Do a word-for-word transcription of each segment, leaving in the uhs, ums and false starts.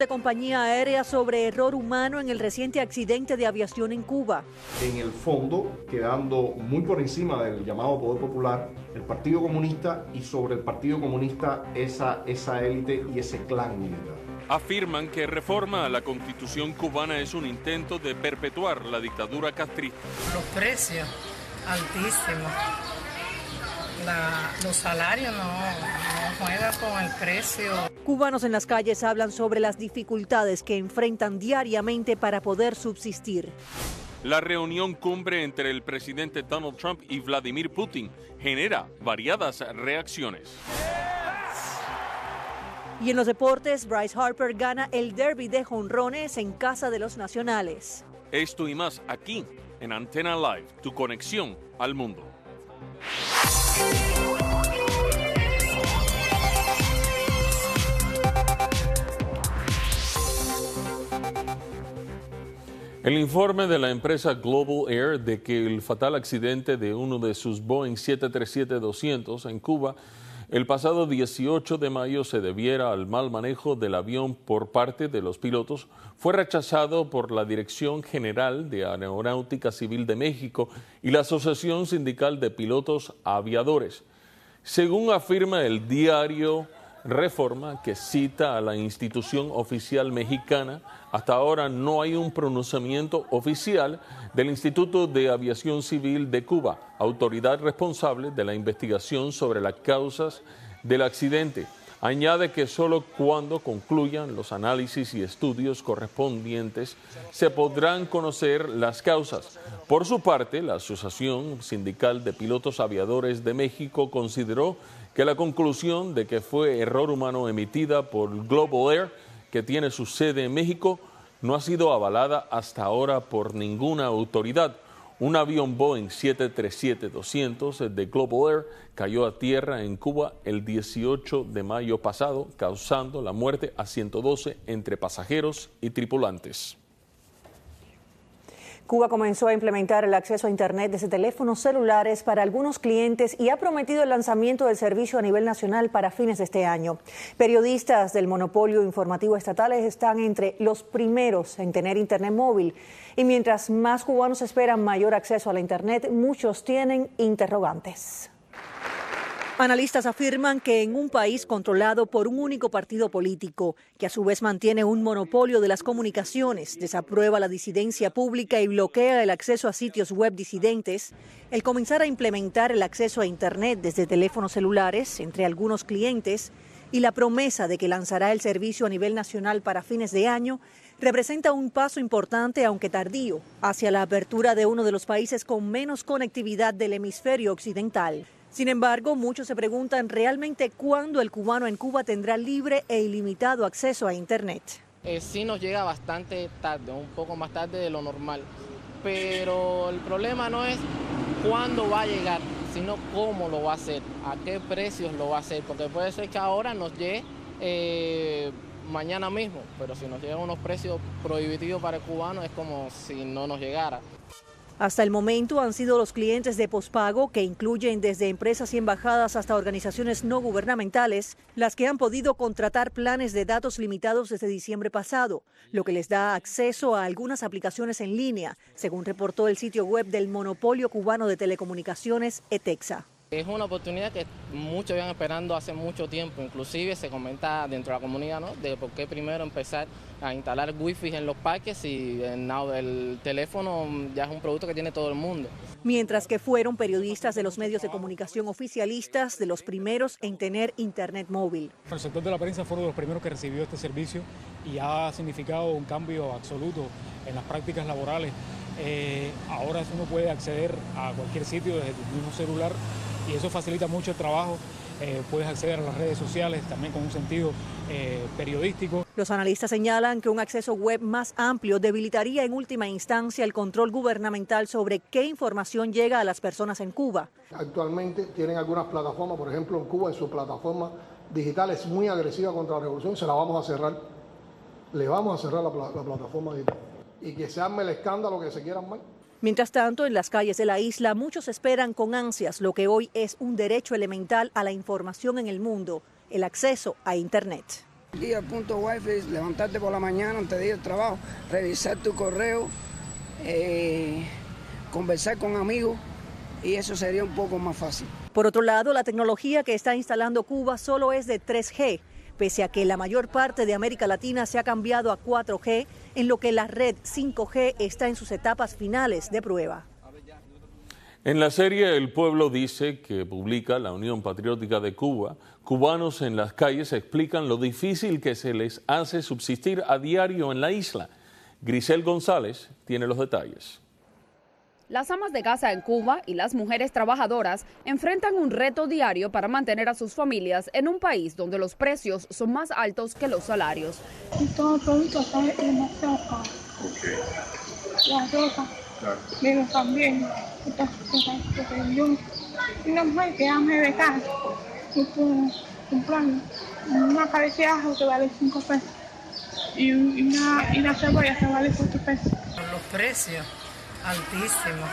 De compañía aérea sobre error humano en el reciente accidente de aviación en Cuba. En el fondo, quedando muy por encima del llamado poder popular, el Partido Comunista y sobre el Partido Comunista esa, esa élite y ese clan militar. Afirman que reforma a la Constitución cubana es un intento de perpetuar la dictadura castrista. Los precios altísimos. La, los salarios no, no juegan con el precio. Cubanos en las calles hablan sobre las dificultades que enfrentan diariamente para poder subsistir. La reunión cumbre entre el presidente Donald Trump y Vladimir Putin genera variadas reacciones. Y en los deportes, Bryce Harper gana el derby de jonrones en casa de los nacionales. Esto y más aquí en Antena Live, tu conexión al mundo. El informe de la empresa Global Air de que el fatal accidente de uno de sus Boeing siete treinta y siete doscientos en Cuba el pasado dieciocho de mayo se debiera al mal manejo del avión por parte de los pilotos fue rechazado por la Dirección General de Aeronáutica Civil de México y la Asociación Sindical de Pilotos Aviadores. Según afirma el diario Reforma, que cita a la institución oficial mexicana, hasta ahora no hay un pronunciamiento oficial del Instituto de Aviación Civil de Cuba, autoridad responsable de la investigación sobre las causas del accidente. Añade que solo cuando concluyan los análisis y estudios correspondientes se podrán conocer las causas. Por su parte, la Asociación Sindical de Pilotos Aviadores de México consideró que la conclusión de que fue error humano emitida por Global Air, que tiene su sede en México, no ha sido avalada hasta ahora por ninguna autoridad. Un avión Boeing siete treinta y siete doscientos de Global Air cayó a tierra en Cuba el dieciocho de mayo pasado, causando la muerte a ciento doce entre pasajeros y tripulantes. Cuba comenzó a implementar el acceso a Internet desde teléfonos celulares para algunos clientes y ha prometido el lanzamiento del servicio a nivel nacional para fines de este año. Periodistas del monopolio informativo estatales están entre los primeros en tener Internet móvil. Y mientras más cubanos esperan mayor acceso a la Internet, muchos tienen interrogantes. Analistas afirman que en un país controlado por un único partido político, que a su vez mantiene un monopolio de las comunicaciones, desaprueba la disidencia pública y bloquea el acceso a sitios web disidentes, el comenzar a implementar el acceso a Internet desde teléfonos celulares entre algunos clientes y la promesa de que lanzará el servicio a nivel nacional para fines de año, representa un paso importante, aunque tardío, hacia la apertura de uno de los países con menos conectividad del hemisferio occidental. Sin embargo, muchos se preguntan realmente cuándo el cubano en Cuba tendrá libre e ilimitado acceso a Internet. Eh, sí nos llega bastante tarde, un poco más tarde de lo normal, pero el problema no es cuándo va a llegar, sino cómo lo va a hacer, a qué precios lo va a hacer, porque puede ser que ahora nos llegue eh, mañana mismo, pero si nos llegan unos precios prohibitivos para el cubano es como si no nos llegara. Hasta el momento han sido los clientes de pospago, que incluyen desde empresas y embajadas hasta organizaciones no gubernamentales, las que han podido contratar planes de datos limitados desde diciembre pasado, lo que les da acceso a algunas aplicaciones en línea, según reportó el sitio web del monopolio cubano de telecomunicaciones, ETEXA. Es una oportunidad que muchos iban esperando hace mucho tiempo, inclusive se comenta dentro de la comunidad, ¿no?, de por qué primero empezar a instalar wifi en los parques y el, el teléfono ya es un producto que tiene todo el mundo. Mientras que fueron periodistas de los medios de comunicación oficialistas de los primeros en tener Internet móvil. El sector de la prensa fue de los primeros que recibió este servicio y ha significado un cambio absoluto en las prácticas laborales. Eh, ahora uno puede acceder a cualquier sitio desde tu mismo celular y eso facilita mucho el trabajo. Eh, puedes acceder a las redes sociales también con un sentido eh, periodístico. Los analistas señalan que un acceso web más amplio debilitaría en última instancia el control gubernamental sobre qué información llega a las personas en Cuba. Actualmente tienen algunas plataformas, por ejemplo en Cuba en su plataforma digital es muy agresiva contra la revolución, se la vamos a cerrar. Le vamos a cerrar la, la plataforma digital y que se arme el escándalo que se quieran más. Mientras tanto, en las calles de la isla, muchos esperan con ansias lo que hoy es un derecho elemental a la información en el mundo, el acceso a Internet. Ir al punto wifi, levantarte por la mañana antes de ir al trabajo, revisar tu correo, eh, conversar con amigos, y eso sería un poco más fácil. Por otro lado, la tecnología que está instalando Cuba solo es de tres G, pese a que la mayor parte de América Latina se ha cambiado a cuatro G, en lo que la red cinco G está en sus etapas finales de prueba. En la serie El Pueblo dice, que publica la Unión Patriótica de Cuba, cubanos en las calles explican lo difícil que se les hace subsistir a diario en la isla. Grisel González tiene los detalles. Las amas de casa en Cuba y las mujeres trabajadoras enfrentan un reto diario para mantener a sus familias en un país donde los precios son más altos que los salarios. Y todo el producto está demasiado caro. Okay. La ropa, claro. Pero también, porque yo, una mujer que ame de casa, yo puedo comprar una cabeza de ajo que vale cinco pesos y una, y una cebolla que vale cuatro pesos. Los precios altísimos.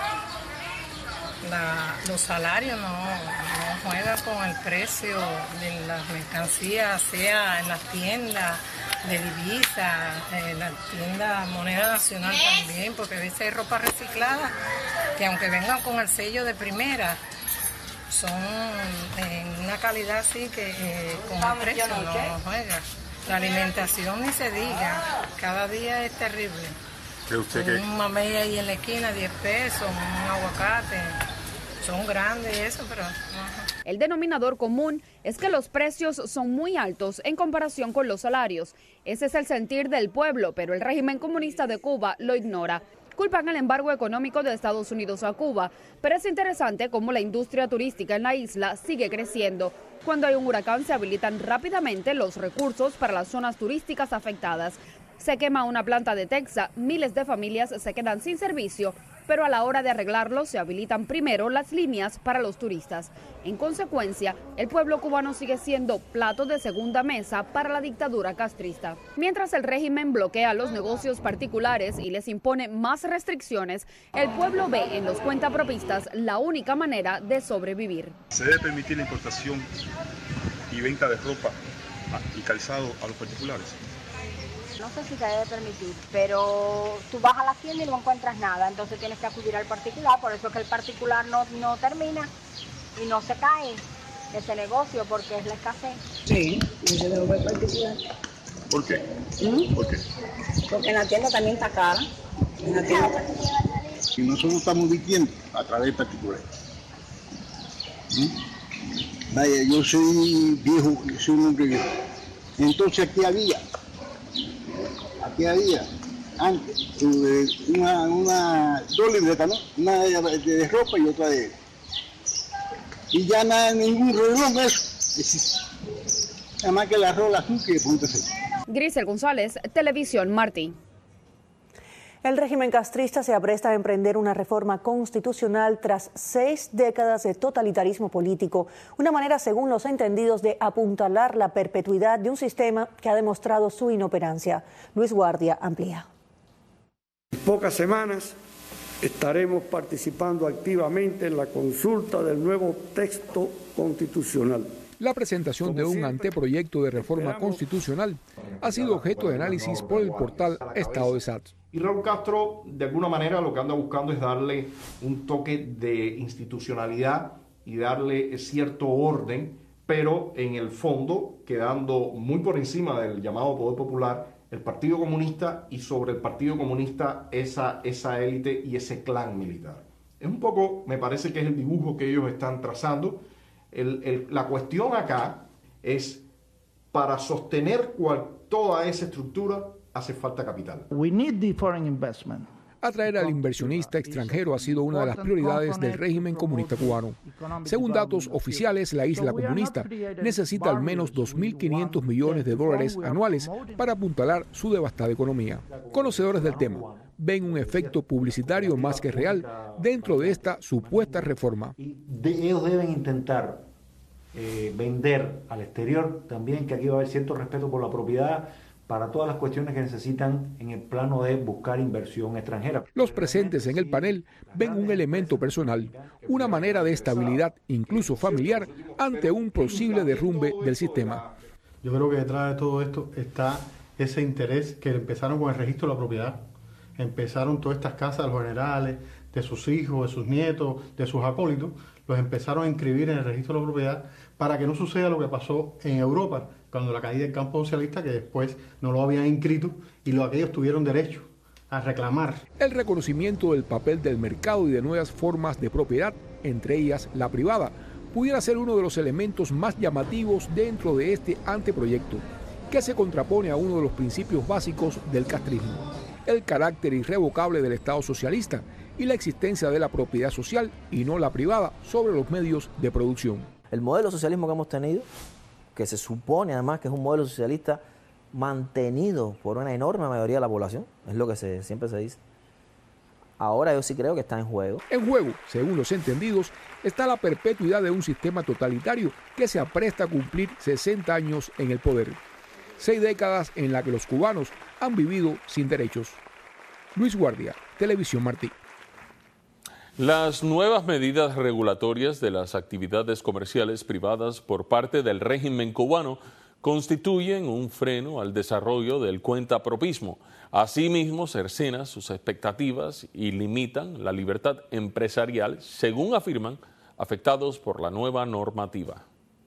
La, los salarios no, no juegan con el precio de las mercancías, sea en las tiendas de divisas, en la tienda moneda nacional también, porque a veces hay ropa reciclada que aunque vengan con el sello de primera, son en una calidad así que eh, con el precio no juega. La alimentación ni se diga, cada día es terrible. ¿Usted qué? Un mamey ahí en la esquina, diez pesos, un aguacate. Son grandes eso, pero... Ajá. El denominador común es que los precios son muy altos en comparación con los salarios. Ese es el sentir del pueblo, pero el régimen comunista de Cuba lo ignora. Culpan el embargo económico de Estados Unidos a Cuba, pero es interesante cómo la industria turística en la isla sigue creciendo. Cuando hay un huracán se habilitan rápidamente los recursos para las zonas turísticas afectadas. Se quema una planta de Texas, miles de familias se quedan sin servicio, pero a la hora de arreglarlo se habilitan primero las líneas para los turistas. En consecuencia, el pueblo cubano sigue siendo plato de segunda mesa para la dictadura castrista. Mientras el régimen bloquea los negocios particulares y les impone más restricciones, el pueblo ve en los cuentapropistas la única manera de sobrevivir. Se debe permitir la importación y venta de ropa y calzado a los particulares. No sé si se debe permitir, pero tú vas a la tienda y no encuentras nada, entonces tienes que acudir al particular, por eso es que el particular no, no termina y no se cae ese negocio porque es la escasez. Sí, yo debo ver particular. ¿Por qué? ¿Mm? ¿Por qué? Porque en la tienda también está cara. En la tienda está... Y nosotros estamos viviendo a través del particular. ¿Mm? Vaya, yo soy viejo, yo soy un hombre viejo. Entonces aquí había Aquí había antes una, una dos libretas, ¿no? Una de, de, de ropa y otra de... Y ya nada, ningún reloj de eso existe. Nada más que la rola azul que punto seis. Grisel González, Televisión Martí. El régimen castrista se apresta a emprender una reforma constitucional tras seis décadas de totalitarismo político, una manera, según los entendidos, de apuntalar la perpetuidad de un sistema que ha demostrado su inoperancia. Luis Guardia amplía. En pocas semanas estaremos participando activamente en la consulta del nuevo texto constitucional. La presentación de un anteproyecto de reforma constitucional ha sido objeto de análisis por el portal Estado de S A T. Y Raúl Castro, de alguna manera, lo que anda buscando es darle un toque de institucionalidad y darle cierto orden, pero en el fondo quedando muy por encima del llamado poder popular, el Partido Comunista y sobre el Partido Comunista esa, esa élite y ese clan militar. Es un poco, me parece que es el dibujo que ellos están trazando. El, el, la cuestión acá es, para sostener cual, toda esa estructura, hace falta capital. We need the foreign investment. Atraer al inversionista extranjero ha sido una de las prioridades del régimen comunista cubano. Según datos oficiales, la isla comunista necesita al menos dos mil quinientos millones de dólares anuales para apuntalar su devastada economía. Conocedores del tema ven un efecto publicitario más que real dentro de esta supuesta reforma. De, ellos deben intentar eh, vender al exterior también que aquí va a haber cierto respeto por la propiedad, para todas las cuestiones que necesitan en el plano de buscar inversión extranjera. Los presentes en el panel ven un elemento personal, una manera de estabilidad, incluso familiar, ante un posible derrumbe del sistema. Yo creo que detrás de todo esto está ese interés que empezaron con el registro de la propiedad. Empezaron todas estas casas de los generales, de sus hijos, de sus nietos, de sus acólitos, los empezaron a inscribir en el registro de la propiedad para que no suceda lo que pasó en Europa, cuando la caída del campo socialista, que después no lo habían inscrito y los aquellos tuvieron derecho a reclamar. El reconocimiento del papel del mercado y de nuevas formas de propiedad, entre ellas la privada, pudiera ser uno de los elementos más llamativos dentro de este anteproyecto, que se contrapone a uno de los principios básicos del castrismo, el carácter irrevocable del Estado socialista y la existencia de la propiedad social y no la privada sobre los medios de producción. El modelo de socialismo que hemos tenido, que se supone además que es un modelo socialista mantenido por una enorme mayoría de la población, es lo que se, siempre se dice. Ahora yo sí creo que está en juego. En juego, según los entendidos, está la perpetuidad de un sistema totalitario que se apresta a cumplir sesenta años en el poder. Seis décadas en las que los cubanos han vivido sin derechos. Luis Guardia, Televisión Martí. Las nuevas medidas regulatorias de las actividades comerciales privadas por parte del régimen cubano constituyen un freno al desarrollo del cuentapropismo. Asimismo, cercenan sus expectativas y limitan la libertad empresarial, según afirman afectados por la nueva normativa.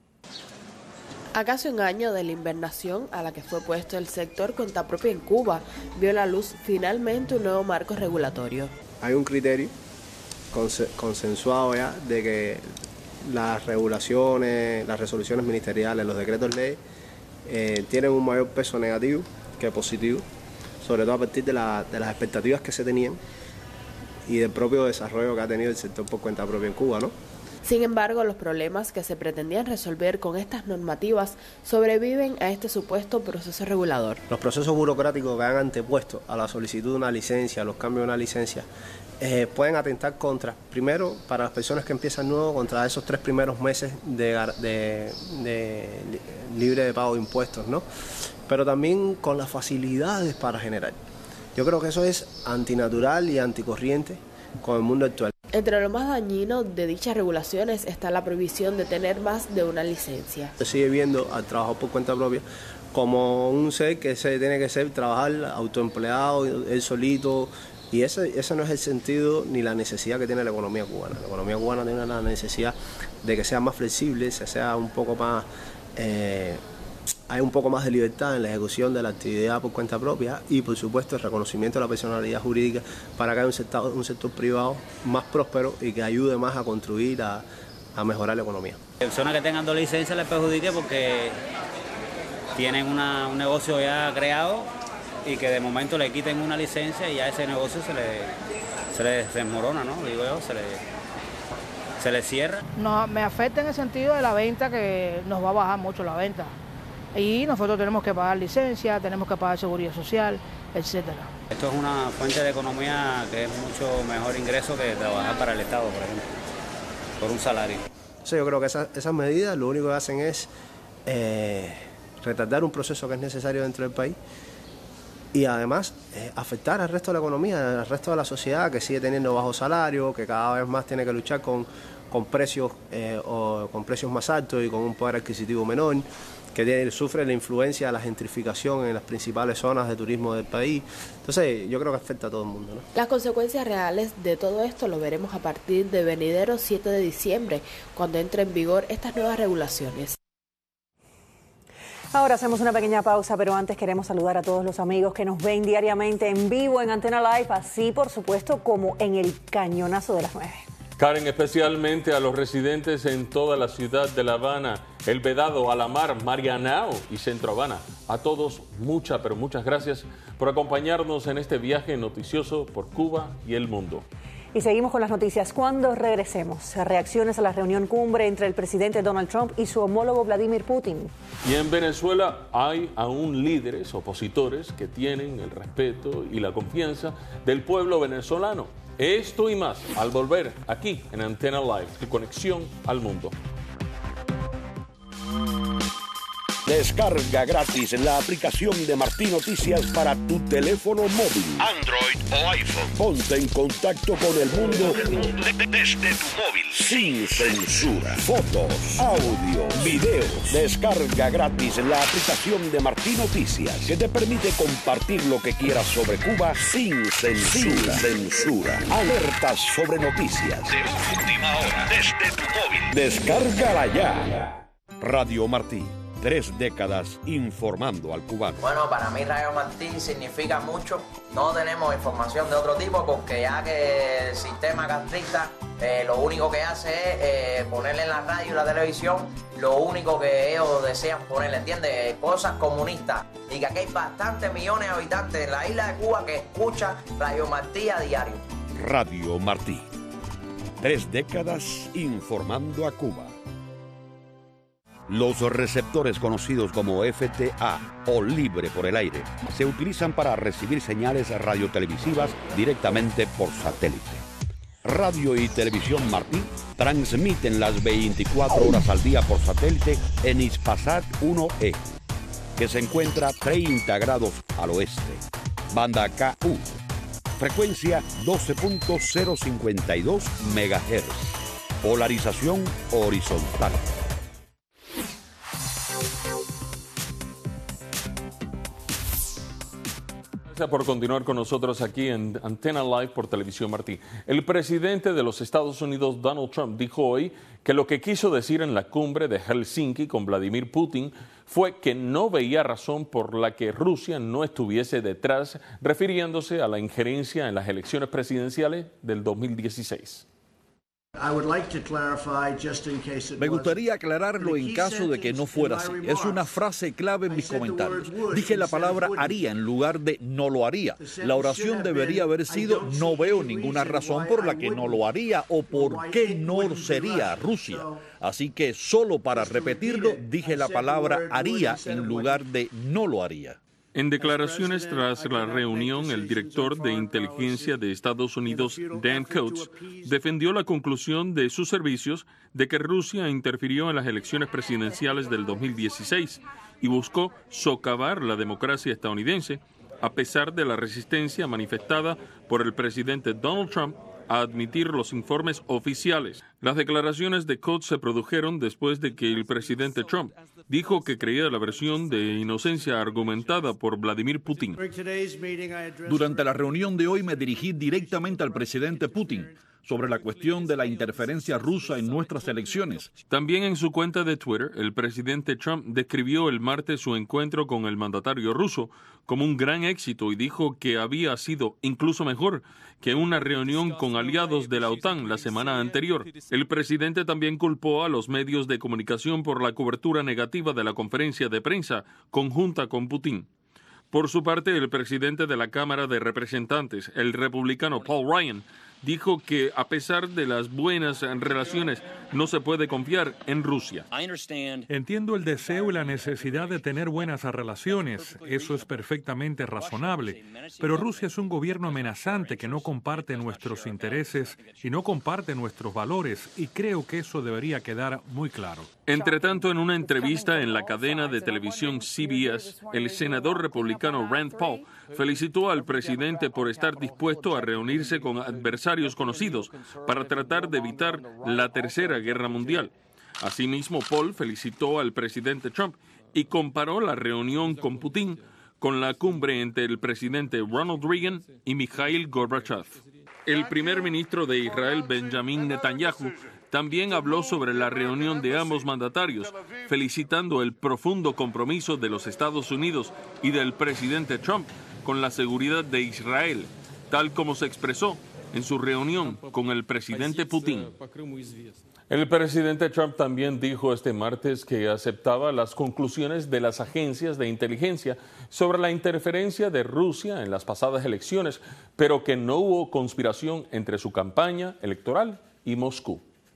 A casi un año de la invernación a la que fue puesto el sector cuentapropio en Cuba, vio la luz finalmente un nuevo marco regulatorio. Hay un criterio consensuado ya de que las regulaciones, las resoluciones ministeriales, los decretos ley eh, tienen un mayor peso negativo que positivo, sobre todo a partir de, la, de las expectativas que se tenían y del propio desarrollo que ha tenido el sector por cuenta propia en Cuba, ¿no? Sin embargo, los problemas que se pretendían resolver con estas normativas sobreviven a este supuesto proceso regulador. Los procesos burocráticos que han antepuesto a la solicitud de una licencia, a los cambios de una licencia, eh, pueden atentar contra, primero, para las personas que empiezan nuevo, contra esos tres primeros meses de, de, de libre de pago de impuestos, ¿no? Pero también con las facilidades para generar. Yo creo que eso es antinatural y anticorriente con el mundo actual. Entre lo más dañino de dichas regulaciones está la prohibición de tener más de una licencia. Se sigue viendo al trabajador por cuenta propia como un ser que se tiene que ser trabajar autoempleado, él solito, y ese, ese no es el sentido ni la necesidad que tiene la economía cubana. La economía cubana tiene la necesidad de que sea más flexible, se sea un poco más... Eh, hay un poco más de libertad en la ejecución de la actividad por cuenta propia y, por supuesto, el reconocimiento de la personalidad jurídica para que haya un sector, un sector privado más próspero y que ayude más a construir, a, a mejorar la economía. Personas que tengan dos licencias les perjudique porque tienen una, un negocio ya creado y que de momento le quiten una licencia y ya ese negocio se le, se le desmorona, ¿no? Digo yo, se le, se le cierra. No, me afecta en el sentido de la venta, que nos va a bajar mucho la venta. Y nosotros tenemos que pagar licencia, tenemos que pagar seguridad social, etcétera. Esto es una fuente de economía que es mucho mejor ingreso que trabajar para el Estado, por ejemplo, por un salario. Sí, yo creo que esas, esas medidas lo único que hacen es eh, retardar un proceso que es necesario dentro del país y además eh, afectar al resto de la economía, al resto de la sociedad que sigue teniendo bajos salarios, que cada vez más tiene que luchar con, con, precios, eh, o, con precios más altos y con un poder adquisitivo menor, que tiene, sufre la influencia de la gentrificación en las principales zonas de turismo del país. Entonces, yo creo que afecta a todo el mundo, ¿no? Las consecuencias reales de todo esto lo veremos a partir de venidero siete de diciembre, cuando entre en vigor estas nuevas regulaciones. Ahora hacemos una pequeña pausa, pero antes queremos saludar a todos los amigos que nos ven diariamente en vivo en Antena Live, así por supuesto como en el Cañonazo de las nueve. Karen, especialmente a los residentes en toda la ciudad de La Habana, El Vedado, Alamar, Marianao y Centro Habana. A todos, muchas, pero muchas gracias por acompañarnos en este viaje noticioso por Cuba y el mundo. Y seguimos con las noticias cuando regresemos. Reacciones a la reunión cumbre entre el presidente Donald Trump y su homólogo Vladimir Putin. Y en Venezuela hay aún líderes opositores que tienen el respeto y la confianza del pueblo venezolano. Esto y más al volver aquí en Antena Live, tu conexión al mundo. Descarga gratis la aplicación de Martí Noticias para tu teléfono móvil, Android o iPhone. Ponte en contacto con el mundo desde tu móvil. Sin censura. Fotos, audio, videos. Descarga gratis la aplicación de Martí Noticias que te permite compartir lo que quieras sobre Cuba sin censura. Sin censura. Alertas sobre noticias de última hora desde tu móvil. Descárgala ya. Radio Martí. Tres décadas informando al cubano. Bueno, para mí Radio Martí significa mucho. No tenemos información de otro tipo porque ya que el sistema castrista eh, lo único que hace es eh, ponerle en la radio y la televisión lo único que ellos desean ponerle, ¿entiendes? Cosas comunistas. Y que aquí hay bastantes millones de habitantes en la isla de Cuba que escuchan Radio Martí a diario. Radio Martí. Tres décadas informando a Cuba. Los receptores conocidos como F T A o libre por el aire se utilizan para recibir señales radiotelevisivas directamente por satélite. Radio y Televisión Martí transmiten las veinticuatro horas al día por satélite en Hispasat uno E, que se encuentra treinta grados al oeste. Banda K U, frecuencia doce punto cero cincuenta y dos megahertz, polarización horizontal. Gracias por continuar con nosotros aquí en Antena Live por Televisión Martí. El presidente de los Estados Unidos, Donald Trump, dijo hoy que lo que quiso decir en la cumbre de Helsinki con Vladimir Putin fue que no veía razón por la que Rusia no estuviese detrás, refiriéndose a la injerencia en las elecciones presidenciales del dos mil dieciséis. Me gustaría aclararlo en caso de que no fuera así. Es una frase clave en mis comentarios. Dije la palabra haría en lugar de no lo haría. La oración debería haber sido no veo ninguna razón por la que no lo haría o por qué no sería Rusia. Así que solo para repetirlo dije la palabra haría en lugar de no lo haría. En declaraciones tras la reunión, el director de inteligencia de Estados Unidos, Dan Coats, defendió la conclusión de sus servicios de que Rusia interfirió en las elecciones presidenciales del dos mil dieciséis y buscó socavar la democracia estadounidense, a pesar de la resistencia manifestada por el presidente Donald Trump a admitir los informes oficiales. Las declaraciones de Coats se produjeron después de que el presidente Trump dijo que creía la versión de inocencia argumentada por Vladimir Putin. Durante la reunión de hoy me dirigí directamente al presidente Putin sobre la cuestión de la interferencia rusa en nuestras elecciones. También en su cuenta de Twitter, el presidente Trump describió el martes su encuentro con el mandatario ruso como un gran éxito y dijo que había sido incluso mejor que una reunión con aliados de la OTAN la semana anterior. El presidente también culpó a los medios de comunicación por la cobertura negativa de la conferencia de prensa conjunta con Putin. Por su parte, el presidente de la Cámara de Representantes, el republicano Paul Ryan, dijo que a pesar de las buenas relaciones, no se puede confiar en Rusia. Entiendo el deseo y la necesidad de tener buenas relaciones. Eso es perfectamente razonable. Pero Rusia es un gobierno amenazante que no comparte nuestros intereses y no comparte nuestros valores, y creo que eso debería quedar muy claro. Entre tanto, en una entrevista en la cadena de televisión C B S, el senador republicano Rand Paul felicitó al presidente por estar dispuesto a reunirse con adversarios conocidos para tratar de evitar la Tercera Guerra Mundial. Asimismo, Paul felicitó al presidente Trump y comparó la reunión con Putin con la cumbre entre el presidente Ronald Reagan y Mikhail Gorbachev. El primer ministro de Israel, Benjamin Netanyahu, también habló sobre la reunión de ambos mandatarios, felicitando el profundo compromiso de los Estados Unidos y del presidente Trump con la seguridad de Israel, tal como se expresó en su reunión con el presidente Putin. El presidente Trump también dijo este martes que aceptaba las conclusiones de las agencias de inteligencia sobre la interferencia de Rusia en las pasadas elecciones, pero que no hubo conspiración entre su campaña electoral y Moscú.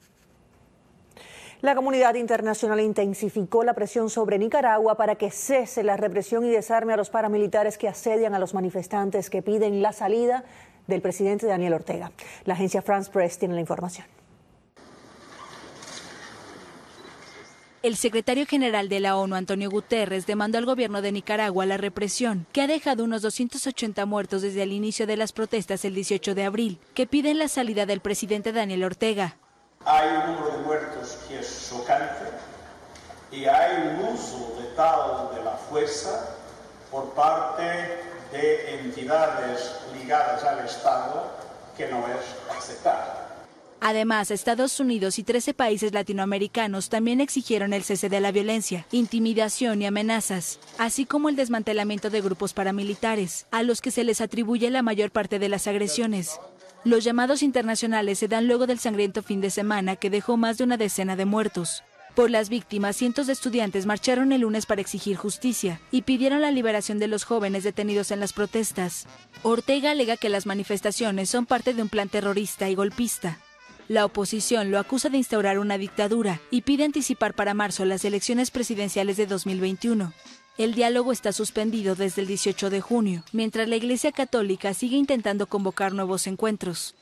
La comunidad internacional intensificó la presión sobre Nicaragua para que cese la represión y desarme a los paramilitares que asedian a los manifestantes que piden la salida del presidente Daniel Ortega. La agencia France Press tiene la información. El secretario general de la ONU, Antonio Guterres, demandó al gobierno de Nicaragua la represión, que ha dejado unos doscientos ochenta muertos desde el inicio de las protestas el dieciocho de abril, que piden la salida del presidente Daniel Ortega. Hay un número de muertos que es chocante y hay un uso letal de la fuerza por parte de entidades ligadas al Estado que no es aceptable. Además, Estados Unidos y trece países latinoamericanos también exigieron el cese de la violencia, intimidación y amenazas, así como el desmantelamiento de grupos paramilitares, a los que se les atribuye la mayor parte de las agresiones. Los llamados internacionales se dan luego del sangriento fin de semana que dejó más de una decena de muertos. Por las víctimas, cientos de estudiantes marcharon el lunes para exigir justicia y pidieron la liberación de los jóvenes detenidos en las protestas. Ortega alega que las manifestaciones son parte de un plan terrorista y golpista. La oposición lo acusa de instaurar una dictadura y pide anticipar para marzo las elecciones presidenciales de dos mil veintiuno. El diálogo está suspendido desde el dieciocho de junio, mientras la Iglesia Católica sigue intentando convocar nuevos encuentros.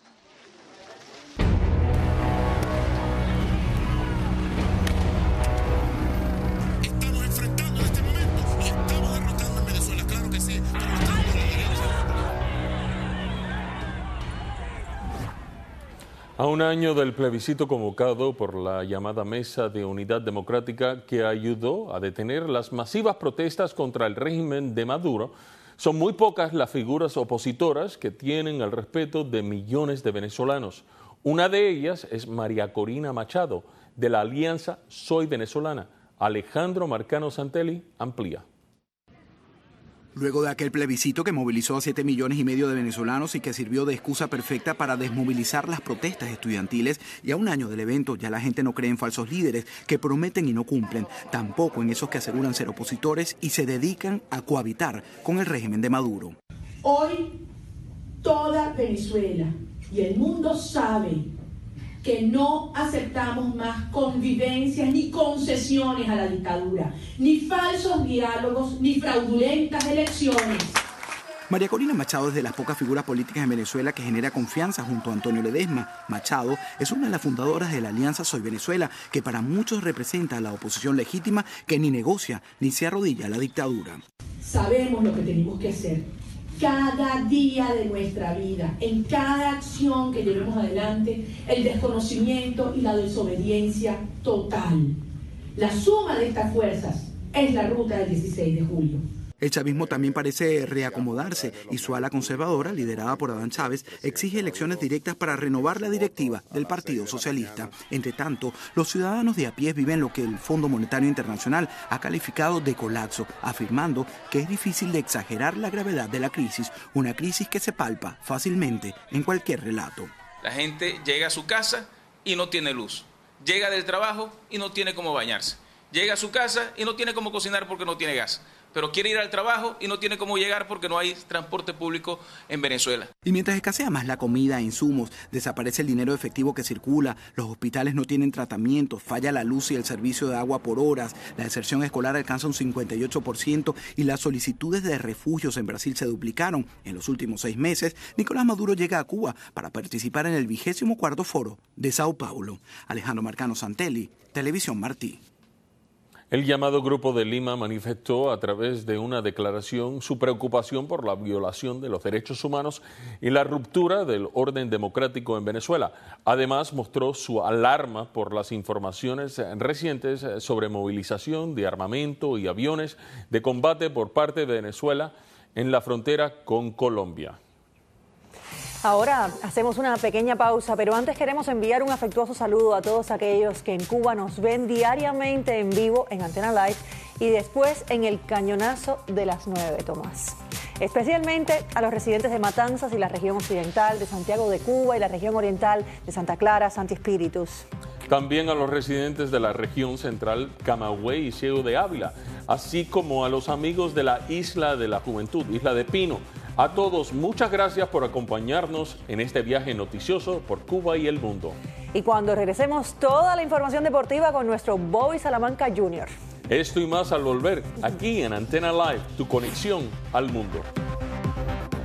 A un año del plebiscito convocado por la llamada Mesa de Unidad Democrática que ayudó a detener las masivas protestas contra el régimen de Maduro, son muy pocas las figuras opositoras que tienen el respeto de millones de venezolanos. Una de ellas es María Corina Machado, de la Alianza Soy Venezolana. Alejandro Marcano Santelli amplía. Luego de aquel plebiscito que movilizó a siete millones y medio de venezolanos y que sirvió de excusa perfecta para desmovilizar las protestas estudiantiles, y a un año del evento ya la gente no cree en falsos líderes que prometen y no cumplen, tampoco en esos que aseguran ser opositores y se dedican a cohabitar con el régimen de Maduro. Hoy toda Venezuela y el mundo sabe que no aceptamos más convivencias ni concesiones a la dictadura, ni falsos diálogos, ni fraudulentas elecciones. María Corina Machado es de las pocas figuras políticas en Venezuela que genera confianza junto a Antonio Ledesma. Machado es una de las fundadoras de la Alianza Soy Venezuela, que para muchos representa a la oposición legítima que ni negocia ni se arrodilla a la dictadura. Sabemos lo que tenemos que hacer. Cada día de nuestra vida, en cada acción que llevemos adelante, el desconocimiento y la desobediencia total. La suma de estas fuerzas es la ruta del dieciséis de julio. El chavismo también parece reacomodarse y su ala conservadora, liderada por Adán Chávez, exige elecciones directas para renovar la directiva del Partido Socialista. Entre tanto, los ciudadanos de a pie viven lo que el Fondo Monetario Internacional ha calificado de colapso, afirmando que es difícil de exagerar la gravedad de la crisis, una crisis que se palpa fácilmente en cualquier relato. La gente llega a su casa y no tiene luz, llega del trabajo y no tiene cómo bañarse, llega a su casa y no tiene cómo cocinar porque no tiene gas, pero quiere ir al trabajo y no tiene cómo llegar porque no hay transporte público en Venezuela. Y mientras escasea más la comida, insumos, desaparece el dinero efectivo que circula, los hospitales no tienen tratamiento, falla la luz y el servicio de agua por horas, la deserción escolar alcanza un cincuenta y ocho por ciento y las solicitudes de refugios en Brasil se duplicaron. En los últimos seis meses, Nicolás Maduro llega a Cuba para participar en el vigésimo cuarto foro de Sao Paulo. Alejandro Marcano Santelli, Televisión Martí. El llamado Grupo de Lima manifestó a través de una declaración su preocupación por la violación de los derechos humanos y la ruptura del orden democrático en Venezuela. Además, mostró su alarma por las informaciones recientes sobre movilización de armamento y aviones de combate por parte de Venezuela en la frontera con Colombia. Ahora hacemos una pequeña pausa, pero antes queremos enviar un afectuoso saludo a todos aquellos que en Cuba nos ven diariamente en vivo en Antena Live y después en el Cañonazo de las nueve, Tomás. Especialmente a los residentes de Matanzas y la región occidental, de Santiago de Cuba y la región oriental de Santa Clara, Santi Espíritus. También a los residentes de la región central, Camagüey y Ciego de Ávila, así como a los amigos de la Isla de la Juventud, Isla de Pino. A todos, muchas gracias por acompañarnos en este viaje noticioso por Cuba y el mundo. Y cuando regresemos, toda la información deportiva con nuestro Bobby Salamanca junior Esto y más al volver, aquí en Antena Live, tu conexión al mundo.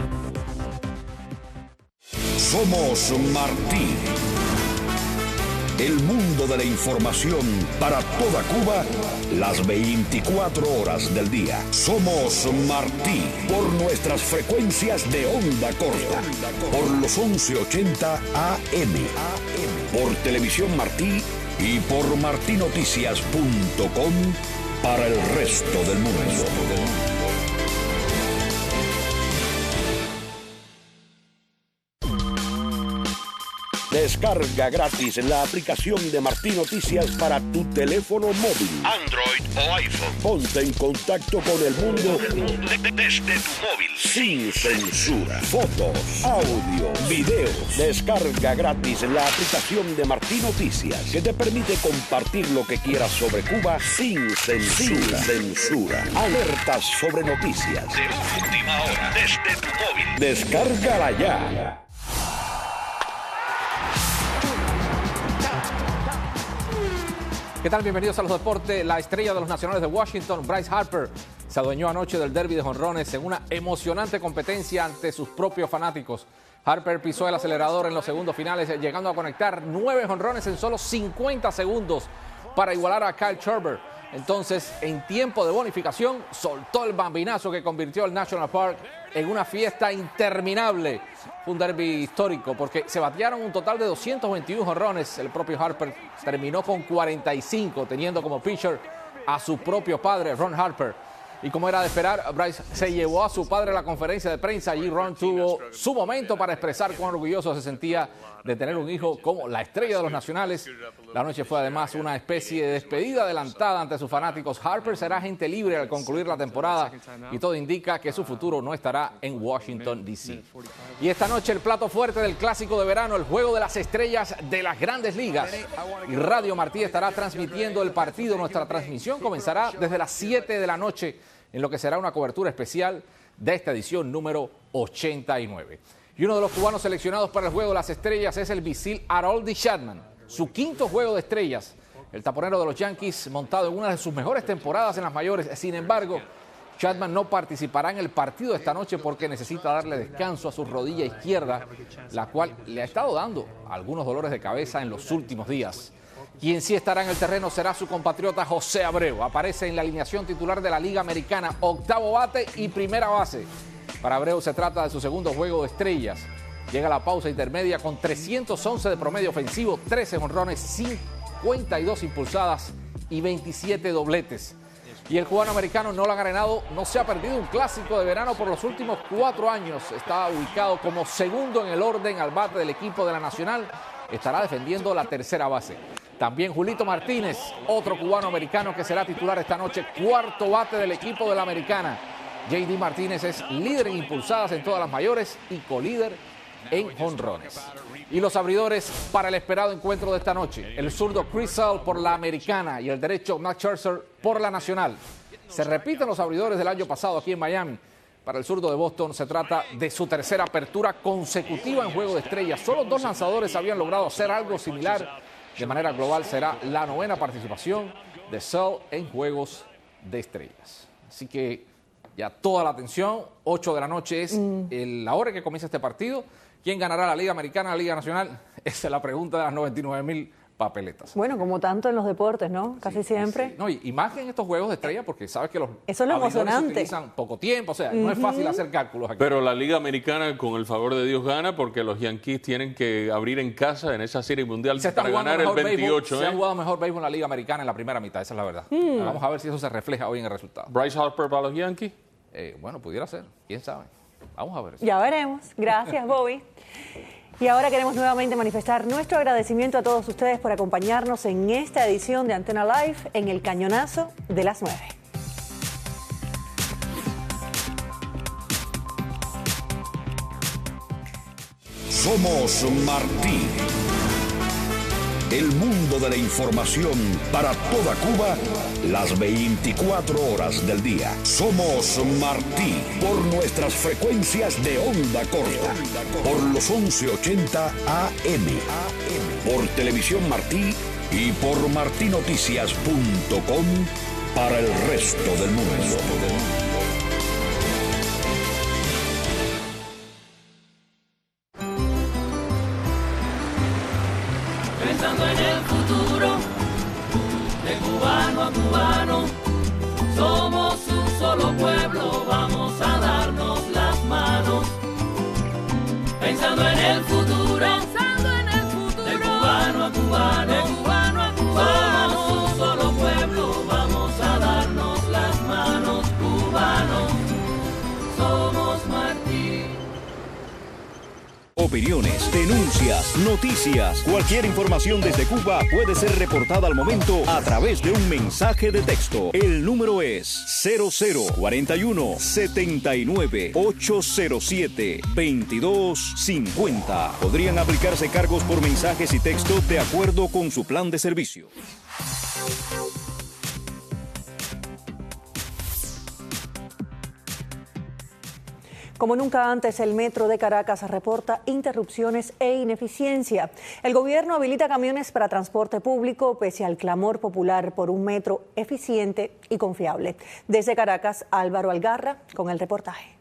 Somos Martí. El mundo de la información para toda Cuba, las veinticuatro horas del día. Somos Martí por nuestras frecuencias de onda corta, por los once ochenta A M, por Televisión Martí y por martí noticias punto com para el resto del mundo. Descarga gratis la aplicación de Martí Noticias para tu teléfono móvil, Android o iPhone. Ponte en contacto con el mundo desde tu móvil, sin censura. Fotos, audio, videos. Descarga gratis la aplicación de Martí Noticias, que te permite compartir lo que quieras sobre Cuba sin censura. Sin censura. Alertas sobre noticias de última hora desde tu móvil. Descárgala ya. ¿Qué tal? Bienvenidos a los deportes. La estrella de los Nacionales de Washington, Bryce Harper, se adueñó anoche del derby de jonrones en una emocionante competencia ante sus propios fanáticos. Harper pisó el acelerador en los segundos finales, llegando a conectar nueve jonrones en solo cincuenta segundos para igualar a Kyle Schwarber. Entonces, en tiempo de bonificación, soltó el bambinazo que convirtió el National Park en una fiesta interminable. Fue un derby histórico porque se batearon un total de doscientos veintiuno jonrones. El propio Harper terminó con cuarenta y cinco, teniendo como pitcher a su propio padre, Ron Harper. Y como era de esperar, Bryce se llevó a su padre a la conferencia de prensa. Allí Ron tuvo su momento para expresar cuán orgulloso se sentía de tener un hijo como la estrella de los Nacionales. La noche fue además una especie de despedida adelantada ante sus fanáticos. Harper será agente libre al concluir la temporada y todo indica que su futuro no estará en Washington, D C Y esta noche el plato fuerte del clásico de verano, el juego de las estrellas de las grandes ligas. Y Radio Martí estará transmitiendo el partido. Nuestra transmisión comenzará desde las siete de la noche en lo que será una cobertura especial de esta edición número ochenta y nueve. Y uno de los cubanos seleccionados para el Juego de las Estrellas es el misil Aroldis Chapman, su quinto Juego de Estrellas. El taponero de los Yankees, montado en una de sus mejores temporadas en las mayores. Sin embargo, Chapman no participará en el partido esta noche porque necesita darle descanso a su rodilla izquierda, la cual le ha estado dando algunos dolores de cabeza en los últimos días. Quien sí estará en el terreno será su compatriota José Abreu. Aparece en la alineación titular de la Liga Americana, octavo bate y primera base. Para Abreu se trata de su segundo Juego de Estrellas. Llega a la pausa intermedia con trescientos once de promedio ofensivo, trece jonrones, cincuenta y dos impulsadas y veintisiete dobletes. Y el cubano americano Nolan Arenado no se ha perdido un clásico de verano por los últimos cuatro años. Está ubicado como segundo en el orden al bate del equipo de la Nacional. Estará defendiendo la tercera base. También Julito Martínez, otro cubano americano que será titular esta noche, cuarto bate del equipo de la Americana. J D Martínez es líder en impulsadas en todas las mayores y colíder en jonrones. Y los abridores para el esperado encuentro de esta noche. El zurdo Chris Sale por la Americana y el derecho Max Scherzer por la Nacional. Se repiten los abridores del año pasado aquí en Miami. Para el zurdo de Boston se trata de su tercera apertura consecutiva en Juego de Estrellas. Solo dos lanzadores habían logrado hacer algo similar. De manera global será la novena participación de Sale en Juegos de Estrellas. Así que ya toda la atención, ocho de la noche es mm. el, la hora que comienza este partido. ¿Quién ganará la Liga Americana, la Liga Nacional? Esa es la pregunta de las noventa y nueve mil papeletas. Bueno, como tanto en los deportes, ¿no? Casi sí, siempre. Sí. No, y, y más que en estos juegos de estrella, porque sabes que los Eso es lo emocionante. Se utilizan poco tiempo, o sea, uh-huh. no es fácil hacer cálculos aquí. Pero la Liga Americana, con el favor de Dios, gana porque los Yankees tienen que abrir en casa en esa Serie Mundial para ganar el veintiocho. Béisbol, ¿eh? Se ha jugado mejor béisbol en la Liga Americana en la primera mitad, esa es la verdad. Mm. Vamos a ver si eso se refleja hoy en el resultado. ¿Bryce Harper para los Yankees? Eh, bueno, pudiera ser, quién sabe. Vamos a ver. Ya veremos. Gracias, Bobby. Y ahora queremos nuevamente manifestar nuestro agradecimiento a todos ustedes por acompañarnos en esta edición de Antena Live en el Cañonazo de las nueve. Somos Martí. El mundo de la información para toda Cuba, las veinticuatro horas del día. Somos Martí por nuestras frecuencias de onda corta, por los once ochenta A M, por Televisión Martí y por martí noticias punto com para el resto del mundo. Pensando en el futuro. pensando en el futuro, pensando en el futuro, de cubano a cubano, de cubano a cubano, somos un solo pueblo, vamos a darnos las manos, cubanos, somos Martín. Opiniones, denuncias, noticias, cualquier información desde Cuba puede ser reportada al momento a través de un mensaje de texto. El número es cero cero cuarenta y uno setenta y nueve ochocientos siete veintidós cincuenta. Podrían aplicarse cargos por mensajes y texto de acuerdo con su plan de servicio. Como nunca antes, el metro de Caracas reporta interrupciones e ineficiencia. El gobierno habilita camiones para transporte público pese al clamor popular por un metro eficiente y confiable. Desde Caracas, Álvaro Algarra con el reportaje.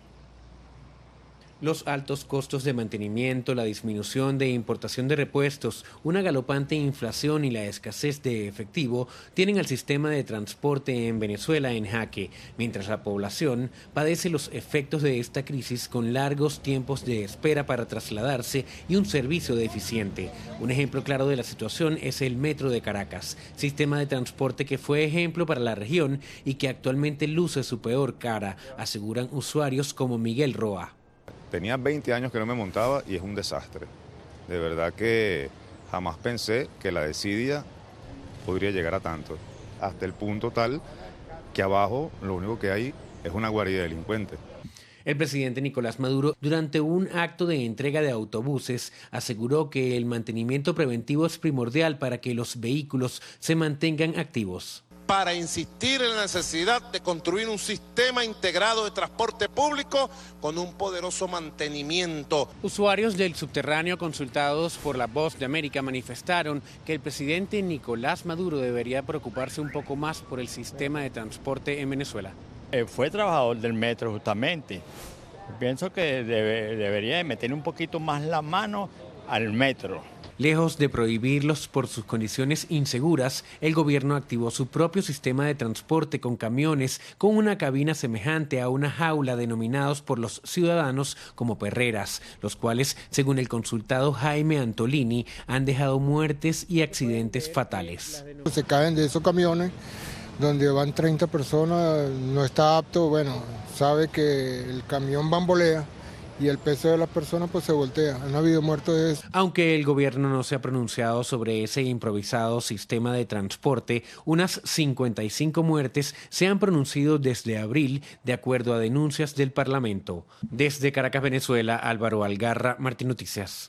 Los altos costos de mantenimiento, la disminución de importación de repuestos, una galopante inflación y la escasez de efectivo tienen al sistema de transporte en Venezuela en jaque, mientras la población padece los efectos de esta crisis con largos tiempos de espera para trasladarse y un servicio deficiente. Un ejemplo claro de la situación es el Metro de Caracas, sistema de transporte que fue ejemplo para la región y que actualmente luce su peor cara, aseguran usuarios como Miguel Roa. Tenía veinte años que no me montaba y es un desastre. De verdad que jamás pensé que la desidia podría llegar a tanto. Hasta el punto tal que abajo lo único que hay es una guarida de delincuentes. El presidente Nicolás Maduro, durante un acto de entrega de autobuses, aseguró que el mantenimiento preventivo es primordial para que los vehículos se mantengan activos. Para insistir en la necesidad de construir un sistema integrado de transporte público con un poderoso mantenimiento. Usuarios del subterráneo consultados por La Voz de América manifestaron que el presidente Nicolás Maduro debería preocuparse un poco más por el sistema de transporte en Venezuela. Eh, fue trabajador del metro justamente. Pienso que debe, debería meter un poquito más la mano al metro. Lejos de prohibirlos por sus condiciones inseguras, el gobierno activó su propio sistema de transporte con camiones con una cabina semejante a una jaula denominados por los ciudadanos como perreras, los cuales, según el consultado Jaime Antolini, han dejado muertes y accidentes fatales. Se caen de esos camiones donde van treinta personas, no está apto, bueno, sabe que el camión bambolea y el peso de las personas pues se voltea. Han habido muertos de eso. Aunque el gobierno no se ha pronunciado sobre ese improvisado sistema de transporte, unas cincuenta y cinco muertes se han pronunciado desde abril, de acuerdo a denuncias del Parlamento. Desde Caracas, Venezuela, Álvaro Algarra, Martín Noticias.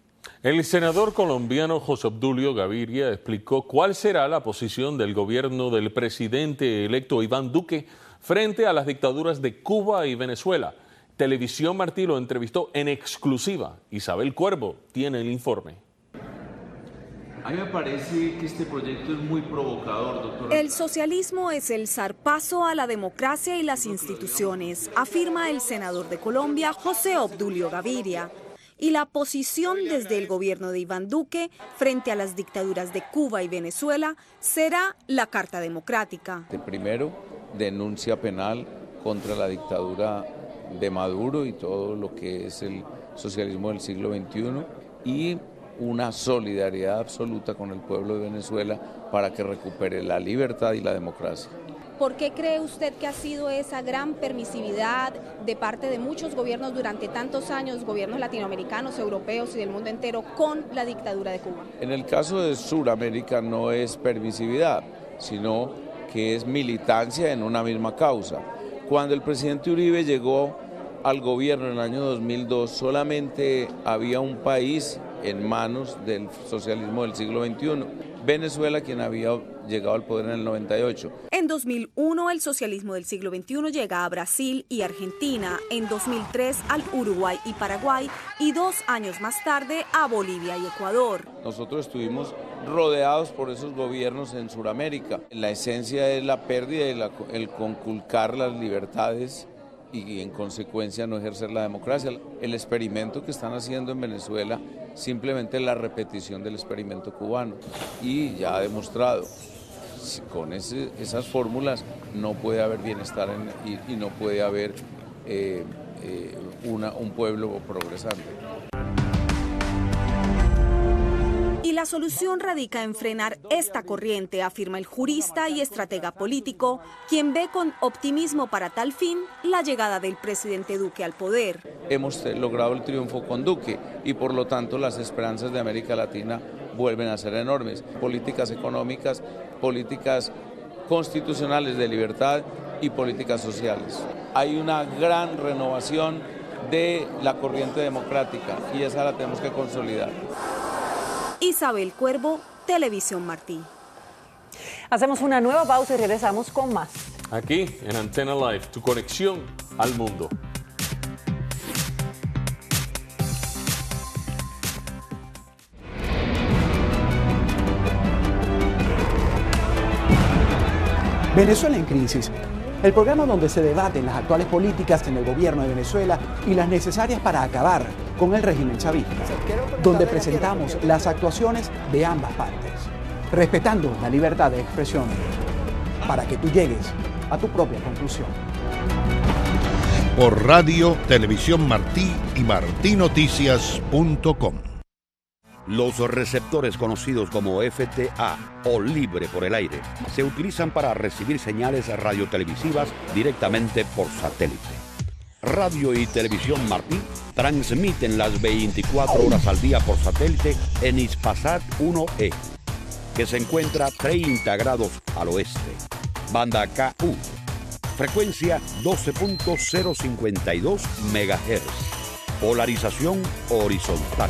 El senador colombiano José Obdulio Gaviria explicó cuál será la posición del gobierno del presidente electo Iván Duque frente a las dictaduras de Cuba y Venezuela. Televisión Martí lo entrevistó en exclusiva. Isabel Cuervo tiene el informe. A mí me parece que este proyecto es muy provocador, doctor. El socialismo es el zarpazo a la democracia y las instituciones, afirma el senador de Colombia, José Obdulio Gaviria. Y la posición desde el gobierno de Iván Duque frente a las dictaduras de Cuba y Venezuela será la Carta Democrática. De primero, denuncia penal contra la dictadura de Maduro y todo lo que es el socialismo del siglo veintiuno y una solidaridad absoluta con el pueblo de Venezuela para que recupere la libertad y la democracia. ¿Por qué cree usted que ha sido esa gran permisividad de parte de muchos gobiernos durante tantos años, gobiernos latinoamericanos, europeos y del mundo entero, con la dictadura de Cuba? En el caso de Sudamérica no es permisividad, sino que es militancia en una misma causa. Cuando el presidente Uribe llegó al gobierno en el año dos mil dos, solamente había un país en manos del socialismo del siglo veintiuno, Venezuela, quien había llegado al poder en el noventa y ocho. En dos mil uno el socialismo del siglo veintiuno llega a Brasil y Argentina, en dos mil tres al Uruguay y Paraguay y dos años más tarde a Bolivia y Ecuador. Nosotros estuvimos rodeados por esos gobiernos en Sudamérica. La esencia es la pérdida y la, el conculcar las libertades y en consecuencia no ejercer la democracia. El experimento que están haciendo en Venezuela simplemente es la repetición del experimento cubano y ya ha demostrado, con ese, esas fórmulas no puede haber bienestar en, y, y no puede haber eh, eh, una, un pueblo progresante. Y la solución radica en frenar esta corriente, afirma el jurista y estratega político, quien ve con optimismo para tal fin la llegada del presidente Duque al poder. Hemos logrado el triunfo con Duque y por lo tanto las esperanzas de América Latina vuelven a ser enormes. Políticas económicas, políticas constitucionales de libertad y políticas sociales. Hay una gran renovación de la corriente democrática y esa la tenemos que consolidar. Isabel Cuervo, Televisión Martí. Hacemos una nueva pausa y regresamos con más. Aquí en Antena Live, tu conexión al mundo. Venezuela en crisis. El programa donde se debaten las actuales políticas en el gobierno de Venezuela y las necesarias para acabar con el régimen chavista, donde presentamos las actuaciones de ambas partes, respetando la libertad de expresión, para que tú llegues a tu propia conclusión. Por Radio, Televisión Martí y martí noticias punto com. Los receptores conocidos como F T A o libre por el aire se utilizan para recibir señales radiotelevisivas directamente por satélite. Radio y Televisión Martí transmiten las veinticuatro horas al día por satélite en Hispasat uno E, que se encuentra treinta grados al oeste. Banda K U, frecuencia doce punto cero cincuenta y dos megahertz, polarización horizontal.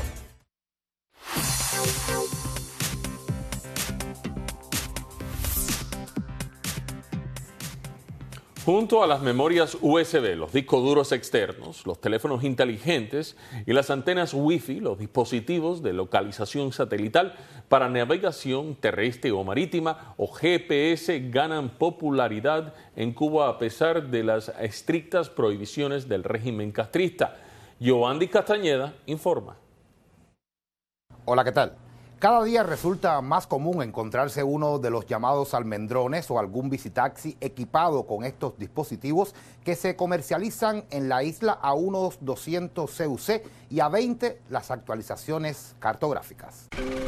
Junto a las memorias U S B, los discos duros externos, los teléfonos inteligentes y las antenas Wi-Fi, los dispositivos de localización satelital para navegación terrestre o marítima o G P S ganan popularidad en Cuba a pesar de las estrictas prohibiciones del régimen castrista. Yoandi Castañeda informa. Hola, ¿qué tal? Cada día resulta más común encontrarse uno de los llamados almendrones o algún visitaxi equipado con estos dispositivos que se comercializan en la isla a unos doscientos C U C y a veinte las actualizaciones cartográficas.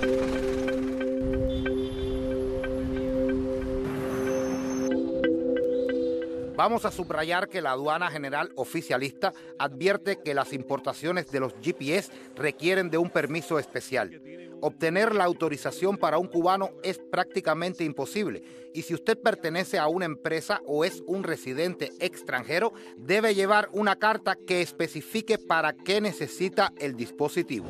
Vamos a subrayar que la Aduana General Oficialista advierte que las importaciones de los G P S requieren de un permiso especial. Obtener la autorización para un cubano es prácticamente imposible y si usted pertenece a una empresa o es un residente extranjero, debe llevar una carta que especifique para qué necesita el dispositivo.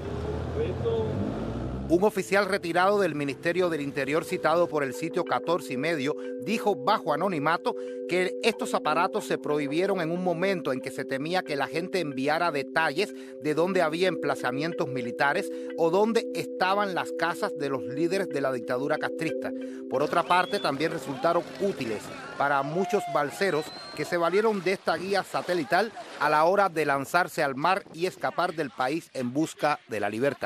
Un oficial retirado del Ministerio del Interior citado por el sitio catorce y medio dijo bajo anonimato que estos aparatos se prohibieron en un momento en que se temía que la gente enviara detalles de dónde había emplazamientos militares o dónde estaban las casas de los líderes de la dictadura castrista. Por otra parte, también resultaron útiles para muchos balseros que se valieron de esta guía satelital a la hora de lanzarse al mar y escapar del país en busca de la libertad.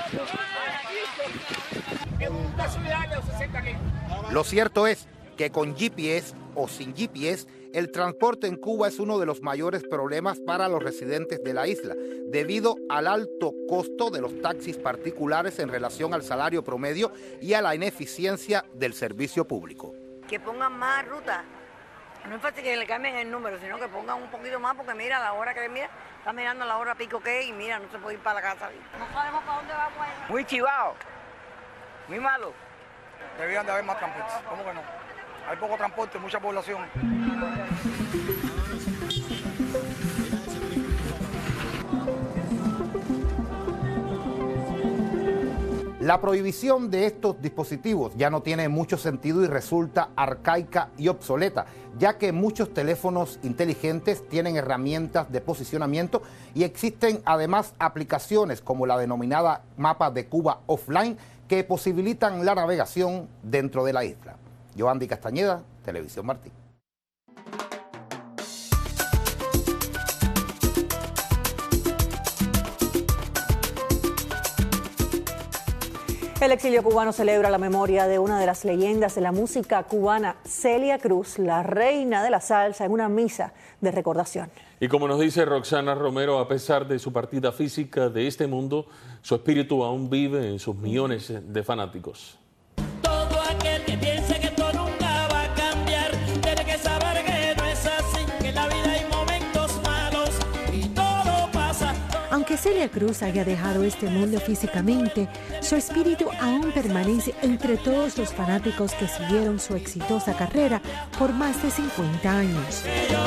Lo cierto es que con G P S o sin G P S, el transporte en Cuba es uno de los mayores problemas para los residentes de la isla, debido al alto costo de los taxis particulares en relación al salario promedio y a la ineficiencia del servicio público. Que pongan más rutas. No es fácil que le cambien el número, sino que pongan un poquito más, porque mira, la hora que mira, está mirando la hora pico que y mira, no se puede ir para la casa. No sabemos para dónde vamos a ir. Muy chivado. Muy malo. Deberían de haber más transportes. ¿Cómo que no? Hay poco transporte, mucha población. La prohibición de estos dispositivos ya no tiene mucho sentido y resulta arcaica y obsoleta, ya que muchos teléfonos inteligentes tienen herramientas de posicionamiento y existen además aplicaciones como la denominada Mapa de Cuba Offline que posibilitan la navegación dentro de la isla. Yoandi Castañeda, Televisión Martí. El exilio cubano celebra la memoria de una de las leyendas de la música cubana, Celia Cruz, la reina de la salsa, en una misa de recordación. Y como nos dice Roxana Romero, a pesar de su partida física de este mundo, su espíritu aún vive en sus millones de fanáticos. Todo aquel que piense que esto nunca va a cambiar, tiene que saber que no es así, que en la vida hay momentos malos y todo pasa. Aunque Celia Cruz haya dejado este mundo físicamente, su espíritu aún permanece entre todos los fanáticos que siguieron su exitosa carrera por más de cincuenta años.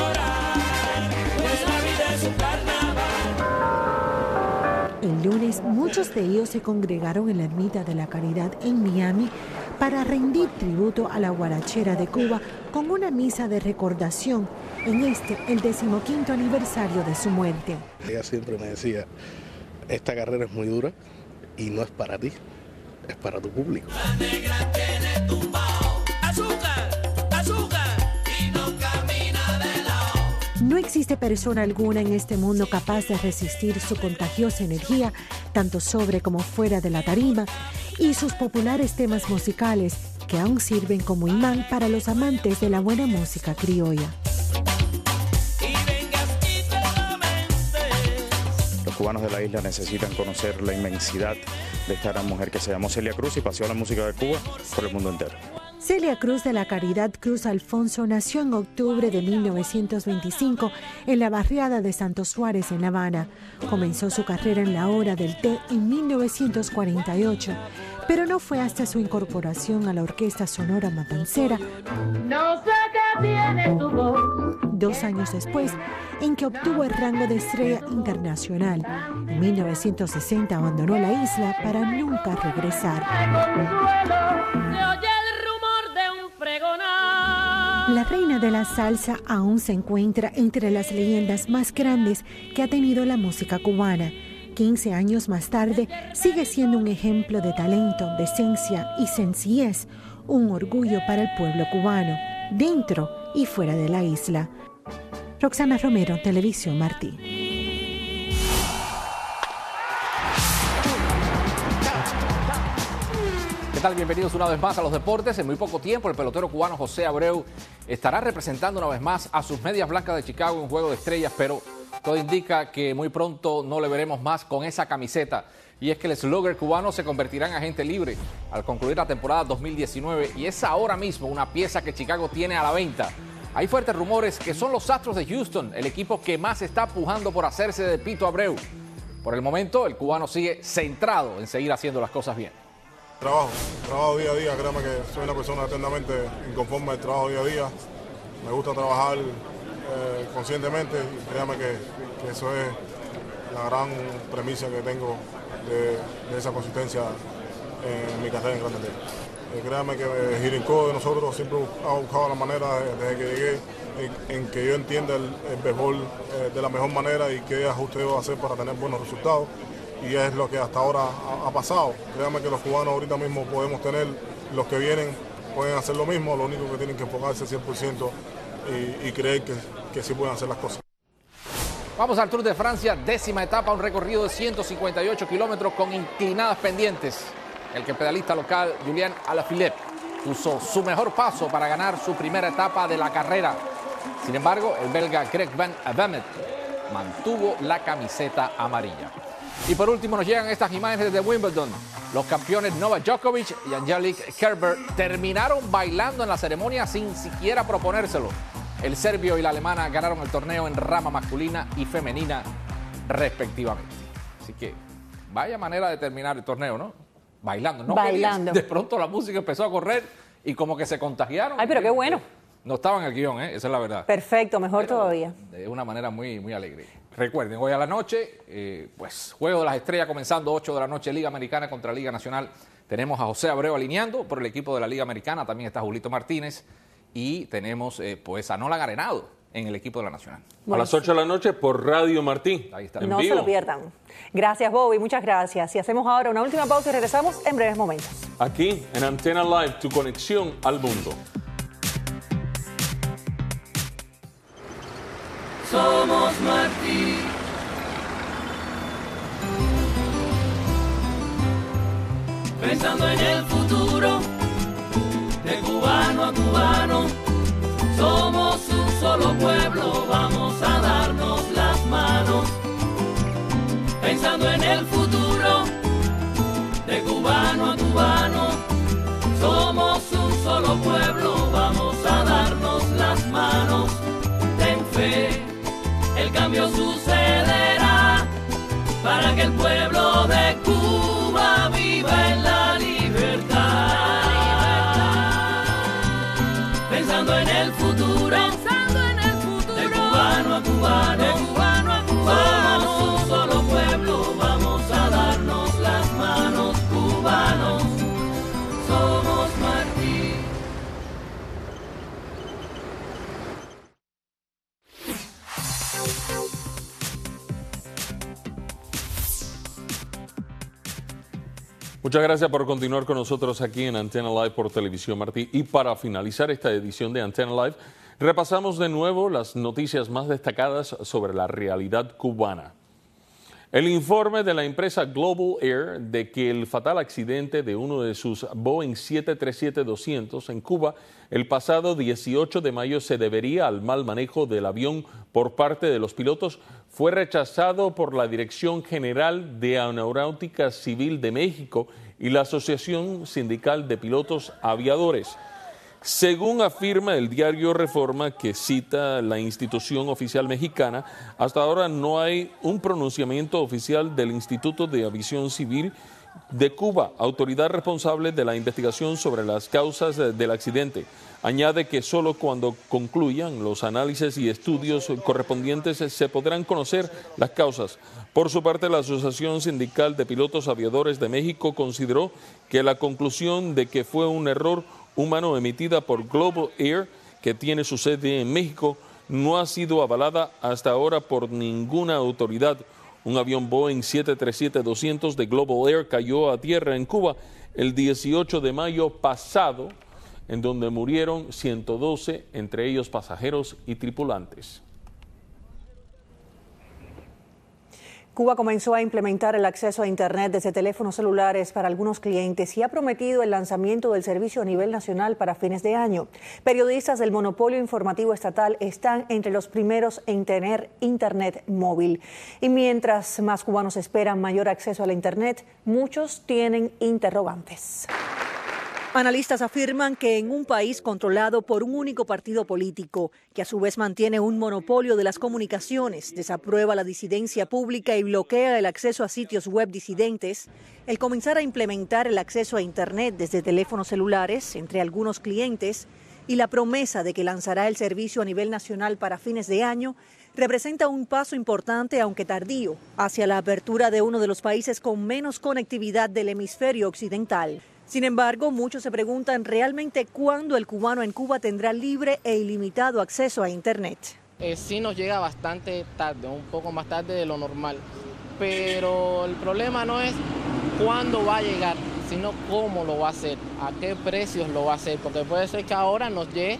El lunes, muchos de ellos se congregaron en la Ermita de la Caridad en Miami para rendir tributo a la guarachera de Cuba con una misa de recordación en este, el decimoquinto aniversario de su muerte. Ella siempre me decía, esta carrera es muy dura y no es para ti, es para tu público. La negra tiene tumbao, azúcar, azúcar, y no camina de lado. No existe persona alguna en este mundo capaz de resistir su contagiosa energía, tanto sobre como fuera de la tarima, y sus populares temas musicales que aún sirven como imán para los amantes de la buena música criolla. Los cubanos de la isla necesitan conocer la inmensidad de esta gran mujer que se llamó Celia Cruz y paseó la música de Cuba por el mundo entero. Celia Cruz de la Caridad Cruz Alfonso nació en octubre de mil novecientos veinticinco en la barriada de Santo Suárez, en La Habana. Comenzó su carrera en la hora del té en mil novecientos cuarenta y ocho, pero no fue hasta su incorporación a la Orquesta Sonora Matancera, No sé qué tiene tu voz. dos años después, en que obtuvo el rango de estrella internacional. En mil novecientos sesenta abandonó la isla para nunca regresar. Se oye el rumor de un pregonar. La reina de la salsa aún se encuentra entre las leyendas más grandes que ha tenido la música cubana. quince años más tarde, sigue siendo un ejemplo de talento, decencia y sencillez, un orgullo para el pueblo cubano, dentro y fuera de la isla. Roxana Romero, Televisión Martí. ¿Qué tal? Bienvenidos una vez más a los deportes. En muy poco tiempo, el pelotero cubano José Abreu estará representando una vez más a sus Medias Blancas de Chicago en un juego de estrellas, pero todo indica que muy pronto no le veremos más con esa camiseta. Y es que el slugger cubano se convertirá en agente libre al concluir la temporada dos mil diecinueve y es ahora mismo una pieza que Chicago tiene a la venta. Hay fuertes rumores que son los Astros de Houston, el equipo que más está pujando por hacerse de Pito Abreu. Por el momento, el cubano sigue centrado en seguir haciendo las cosas bien. Trabajo, trabajo día a día, créame que soy una persona eternamente inconforme del trabajo día a día. Me gusta trabajar eh, conscientemente y créame que, que eso es la gran premisa que tengo de, de esa consistencia en mi carrera en Grandes Ligas. Eh, créame que Girinco de nosotros siempre ha buscado la manera desde que llegué en, en que yo entienda el, el béisbol eh, de la mejor manera y qué ajuste debo hacer para tener buenos resultados. Y es lo que hasta ahora ha, ha pasado. Créanme que los cubanos ahorita mismo podemos tener, los que vienen pueden hacer lo mismo, lo único que tienen que enfocarse cien por ciento y, y creer que, que sí pueden hacer las cosas. Vamos al Tour de Francia, décima etapa, un recorrido de ciento cincuenta y ocho kilómetros con inclinadas pendientes. El que pedalista local, Julian Alaphilippe, puso su mejor paso para ganar su primera etapa de la carrera. Sin embargo, el belga Greg Van Avermaet mantuvo la camiseta amarilla. Y por último nos llegan estas imágenes de Wimbledon. Los campeones Novak Djokovic y Angelique Kerber terminaron bailando en la ceremonia sin siquiera proponérselo. El serbio y la alemana ganaron el torneo en rama masculina y femenina respectivamente. Así que vaya manera de terminar el torneo, ¿no? Bailando. No Bailando. Querían. De pronto la música empezó a correr y como que se contagiaron. Ay, pero qué bueno. No estaba en el guión, ¿eh? Esa es la verdad. Perfecto, mejor Pero todavía. De una manera muy, muy alegre. Recuerden, hoy a la noche, eh, pues Juego de las Estrellas comenzando ocho de la noche, Liga Americana contra Liga Nacional. Tenemos a José Abreu alineando por el equipo de la Liga Americana, también está Julito Martínez y tenemos eh, pues a Nolan Arenado en el equipo de la Nacional. Bueno, a las ocho de la noche por Radio Martí. Ahí está. No vivo. Se lo pierdan. Gracias, Bobby, muchas gracias. Y hacemos ahora una última pausa y regresamos en breves momentos. Aquí en Antena Live, tu conexión al mundo. Somos Martí. Pensando en el futuro, de cubano a cubano, somos un solo pueblo, vamos a darnos pensando en el futuro, de cubano a cubano, somos un solo pueblo, vamos a darnos las manos, ten fe, el cambio sucederá, para que el pueblo de Cuba viva en la libertad, pensando en el futuro, pensando en el futuro, de cubano a cubano, de cubano a cubano, somos un solo pueblo, vamos a darnos las manos, cubanos, somos Martí. Muchas gracias por continuar con nosotros aquí en Antena Live por Televisión Martí. Y para finalizar esta edición de Antena Live, repasamos de nuevo las noticias más destacadas sobre la realidad cubana. El informe de la empresa Global Air de que el fatal accidente de uno de sus Boeing siete treinta y siete doscientos en Cuba el pasado dieciocho de mayo se debería al mal manejo del avión por parte de los pilotos fue rechazado por la Dirección General de Aeronáutica Civil de México y la Asociación Sindical de Pilotos Aviadores. Según afirma el diario Reforma, que cita la institución oficial mexicana, hasta ahora no hay un pronunciamiento oficial del Instituto de Aviación Civil de Cuba, autoridad responsable de la investigación sobre las causas del accidente. Añade que solo cuando concluyan los análisis y estudios correspondientes se podrán conocer las causas. Por su parte, la Asociación Sindical de Pilotos Aviadores de México consideró que la conclusión de que fue un error humano emitida por Global Air, que tiene su sede en México, no ha sido avalada hasta ahora por ninguna autoridad. Un avión Boeing siete treinta y siete doscientos de Global Air cayó a tierra en Cuba el dieciocho de mayo pasado, en donde murieron ciento doce, entre ellos pasajeros y tripulantes. Cuba comenzó a implementar el acceso a Internet desde teléfonos celulares para algunos clientes y ha prometido el lanzamiento del servicio a nivel nacional para fines de año. Periodistas del monopolio informativo estatal están entre los primeros en tener Internet móvil. Y mientras más cubanos esperan mayor acceso a la Internet, muchos tienen interrogantes. Analistas afirman que en un país controlado por un único partido político, que a su vez mantiene un monopolio de las comunicaciones, desaprueba la disidencia pública y bloquea el acceso a sitios web disidentes, el comenzar a implementar el acceso a Internet desde teléfonos celulares entre algunos clientes y la promesa de que lanzará el servicio a nivel nacional para fines de año, representa un paso importante, aunque tardío, hacia la apertura de uno de los países con menos conectividad del hemisferio occidental. Sin embargo, muchos se preguntan realmente cuándo el cubano en Cuba tendrá libre e ilimitado acceso a Internet. Eh, sí nos llega bastante tarde, un poco más tarde de lo normal, pero el problema no es cuándo va a llegar, sino cómo lo va a hacer, a qué precios lo va a hacer, porque puede ser que ahora nos llegue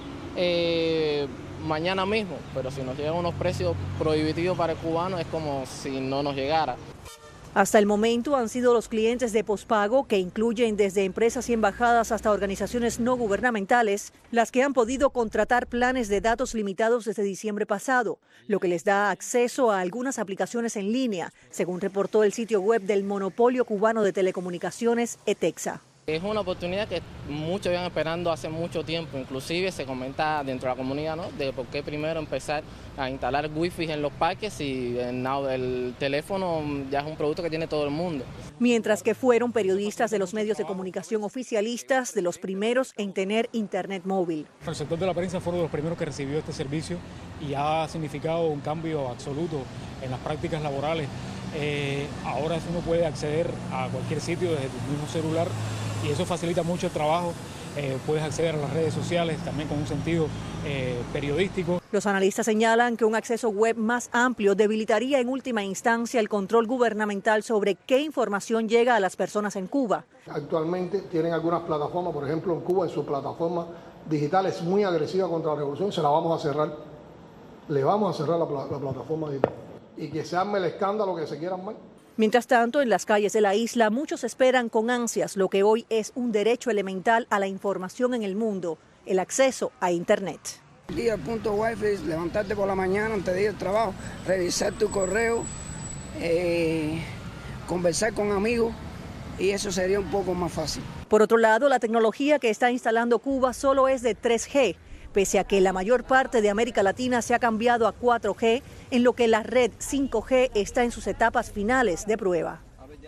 eh, mañana mismo, pero si nos llegan unos precios prohibitivos para el cubano es como si no nos llegara. Hasta el momento han sido los clientes de pospago, que incluyen desde empresas y embajadas hasta organizaciones no gubernamentales, las que han podido contratar planes de datos limitados desde diciembre pasado, lo que les da acceso a algunas aplicaciones en línea, según reportó el sitio web del monopolio cubano de telecomunicaciones, ETEXA. Es una oportunidad que muchos iban esperando hace mucho tiempo, inclusive se comenta dentro de la comunidad, ¿no?, de por qué primero empezar a instalar wifi en los parques y el, el teléfono ya es un producto que tiene todo el mundo. Mientras que fueron periodistas de los medios de comunicación oficialistas de los primeros en tener Internet móvil. El sector de la prensa fue uno de los primeros que recibió este servicio y ha significado un cambio absoluto en las prácticas laborales. Eh, ahora uno puede acceder a cualquier sitio desde tu mismo celular y eso facilita mucho el trabajo. Eh, puedes acceder a las redes sociales también con un sentido eh, periodístico. Los analistas señalan que un acceso web más amplio debilitaría en última instancia el control gubernamental sobre qué información llega a las personas en Cuba. Actualmente tienen algunas plataformas, por ejemplo en Cuba en su plataforma digital es muy agresiva contra la revolución, se la vamos a cerrar. Le vamos a cerrar la, la plataforma digital y que se arme el escándalo que se quieran más. Mientras tanto, en las calles de la isla, muchos esperan con ansias lo que hoy es un derecho elemental a la información en el mundo, el acceso a Internet. El día punto wifi levantarte por la mañana antes de ir al trabajo, revisar tu correo, eh, conversar con amigos y eso sería un poco más fácil. Por otro lado, la tecnología que está instalando Cuba solo es de tres G, pese a que la mayor parte de América Latina se ha cambiado a cuatro G, en lo que la red cinco G está en sus etapas finales de prueba.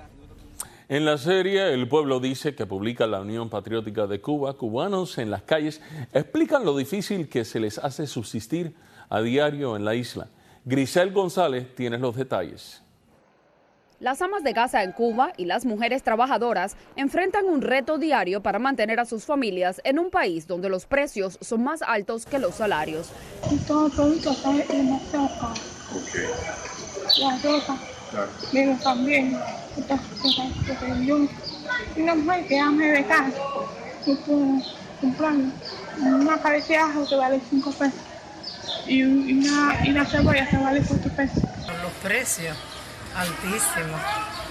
En la serie El Pueblo Dice, que publica la Unión Patriótica de Cuba, cubanos en las calles explican lo difícil que se les hace subsistir a diario en la isla. Grisel González tiene los detalles. Las amas de casa en Cuba y las mujeres trabajadoras enfrentan un reto diario para mantener a sus familias en un país donde los precios son más altos que los salarios. Y todo el producto está demasiado caro. Okay. La ropa, Claro. pero también otras cosas, porque yo, una mujer que ame de casa, yo puedo comprar una cabeza de ajo que vale cinco pesos y, una, y una cebolla que vale cuatro pesos. Los precios altísimos.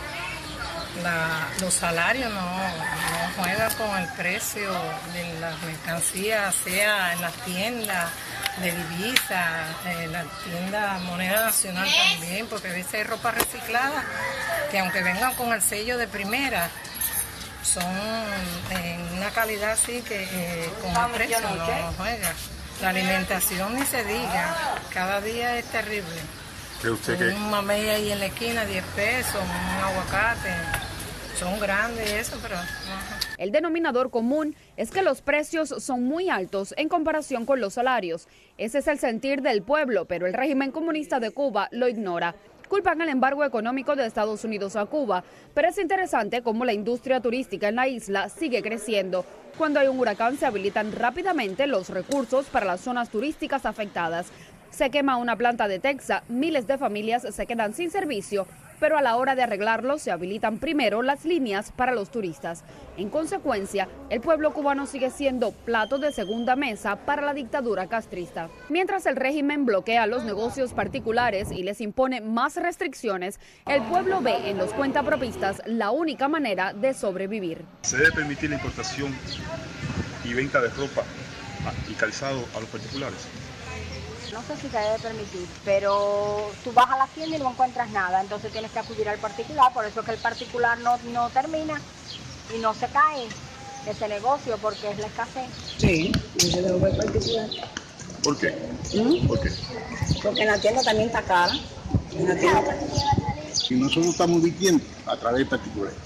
La, los salarios no, no juegan con el precio de las mercancías, sea en las tiendas de divisas, en la tienda moneda nacional también, porque a veces hay ropa reciclada que aunque vengan con el sello de primera, son en una calidad así que eh, con el precio no juega. La alimentación ni se diga, cada día es terrible. ¿Cree usted que Un mamey ahí en la esquina, diez pesos, un aguacate, son grandes eso, pero... ajá. El denominador común es que los precios son muy altos en comparación con los salarios. Ese es el sentir del pueblo, pero el régimen comunista de Cuba lo ignora. Culpan el embargo económico de Estados Unidos a Cuba, pero es interesante cómo la industria turística en la isla sigue creciendo. Cuando hay un huracán se habilitan rápidamente los recursos para las zonas turísticas afectadas. Se quema una planta de Texas, miles de familias se quedan sin servicio, pero a la hora de arreglarlo se habilitan primero las líneas para los turistas. En consecuencia, el pueblo cubano sigue siendo plato de segunda mesa para la dictadura castrista. Mientras el régimen bloquea los negocios particulares y les impone más restricciones, el pueblo ve en los cuentapropistas la única manera de sobrevivir. se debe permitir la importación y venta de ropa y calzado a los particulares? No sé si se debe permitir, pero tú vas a la tienda y no encuentras nada, entonces tienes que acudir al particular, por eso es que el particular no, no termina y no se cae ese negocio porque es la escasez. Sí, yo debo ver particular. ¿Por qué? ¿Mm? ¿Por qué? Porque en la tienda también está cara. En la tienda está cara. Si nosotros estamos viviendo a través de particulares.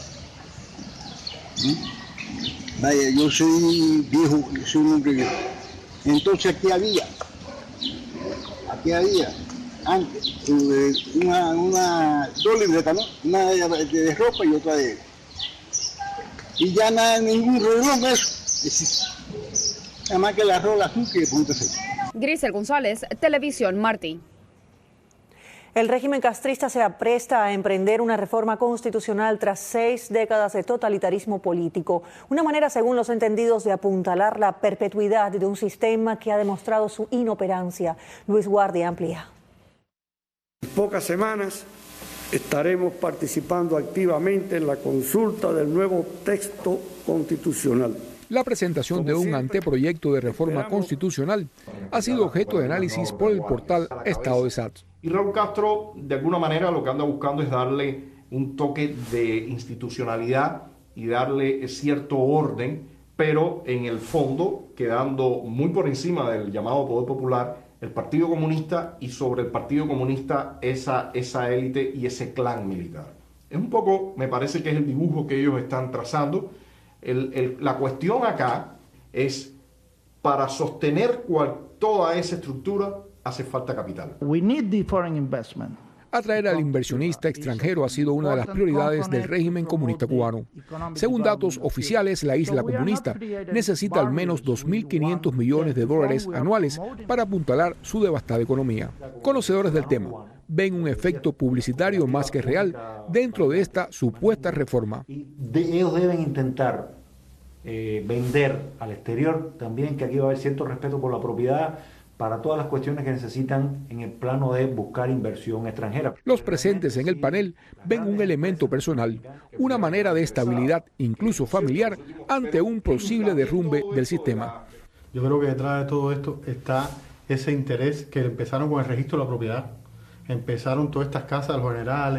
¿Mm? Vaya, yo soy viejo, yo soy un hombre viejo. Entonces aquí había, aquí había antes una, una dos libretas, ¿no? Una de, de ropa y otra de... Y ya nada, ningún reloj de eso existe. Además que la rola azul que punto seis. Grisel González, Televisión Martí. El régimen castrista se apresta a emprender una reforma constitucional tras seis décadas de totalitarismo político. Una manera, según los entendidos, de apuntalar la perpetuidad de un sistema que ha demostrado su inoperancia. Luis Guardia amplía. En pocas semanas estaremos participando activamente en la consulta del nuevo texto constitucional. La presentación de un anteproyecto de reforma constitucional ha sido objeto de análisis por el portal Estado de S A T. Y Raúl Castro, de alguna manera, lo que anda buscando es darle un toque de institucionalidad y darle cierto orden, pero en el fondo quedando muy por encima del llamado poder popular, el Partido Comunista y sobre el Partido Comunista esa, esa élite y ese clan militar. Es un poco, me parece que es el dibujo que ellos están trazando. El, el, la cuestión acá es, para sostener cual, toda esa estructura, hace falta capital. We need the foreign investment. Atraer al inversionista extranjero ha sido una de las prioridades del régimen comunista cubano. Según datos oficiales, la isla comunista necesita al menos dos mil quinientos millones de dólares anuales para apuntalar su devastada economía. Conocedores del tema ven un efecto publicitario más que real dentro de esta supuesta reforma. De, ellos deben intentar eh, vender al exterior también que aquí va a haber cierto respeto por la propiedad, para todas las cuestiones que necesitan en el plano de buscar inversión extranjera. Los presentes en el panel ven un elemento personal, una manera de estabilidad, incluso familiar, ante un posible derrumbe del sistema. Yo creo que detrás de todo esto está ese interés que empezaron con el registro de la propiedad. Empezaron todas estas casas de los generales,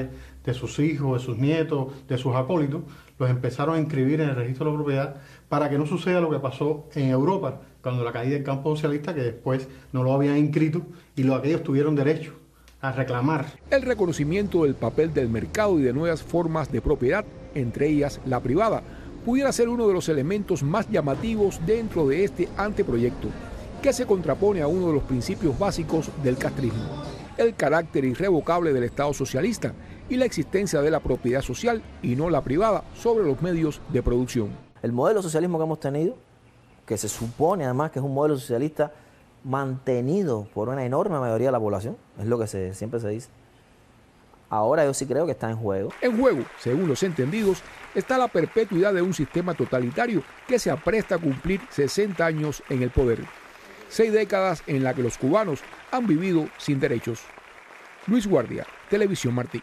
de sus hijos, de sus nietos, de sus acólitos, los empezaron a inscribir en el registro de la propiedad para que no suceda lo que pasó en Europa, cuando la caída del campo socialista, que después no lo habían inscrito y los aquellos tuvieron derecho a reclamar. El reconocimiento del papel del mercado y de nuevas formas de propiedad, entre ellas la privada, pudiera ser uno de los elementos más llamativos dentro de este anteproyecto, que se contrapone a uno de los principios básicos del castrismo, el carácter irrevocable del Estado socialista y la existencia de la propiedad social y no la privada sobre los medios de producción. El modelo de socialismo que hemos tenido, que se supone además que es un modelo socialista mantenido por una enorme mayoría de la población, es lo que se, siempre se dice. Ahora yo sí creo que está en juego. En juego, según los entendidos, está la perpetuidad de un sistema totalitario que se apresta a cumplir sesenta años en el poder. Seis décadas en las que los cubanos han vivido sin derechos. Luis Guardia, Televisión Martí.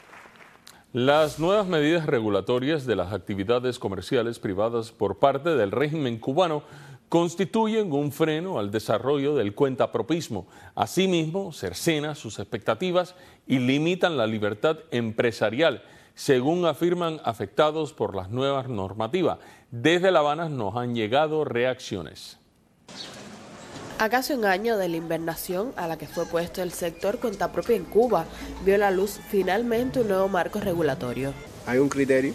Las nuevas medidas regulatorias de las actividades comerciales privadas por parte del régimen cubano constituyen un freno al desarrollo del cuentapropismo. Asimismo, cercenan sus expectativas y limitan la libertad empresarial, según afirman afectados por las nuevas normativas. Desde La Habana nos han llegado reacciones. A casi un año de la invernación a la que fue puesto el sector cuenta propia en Cuba, vio la luz finalmente un nuevo marco regulatorio. Hay un criterio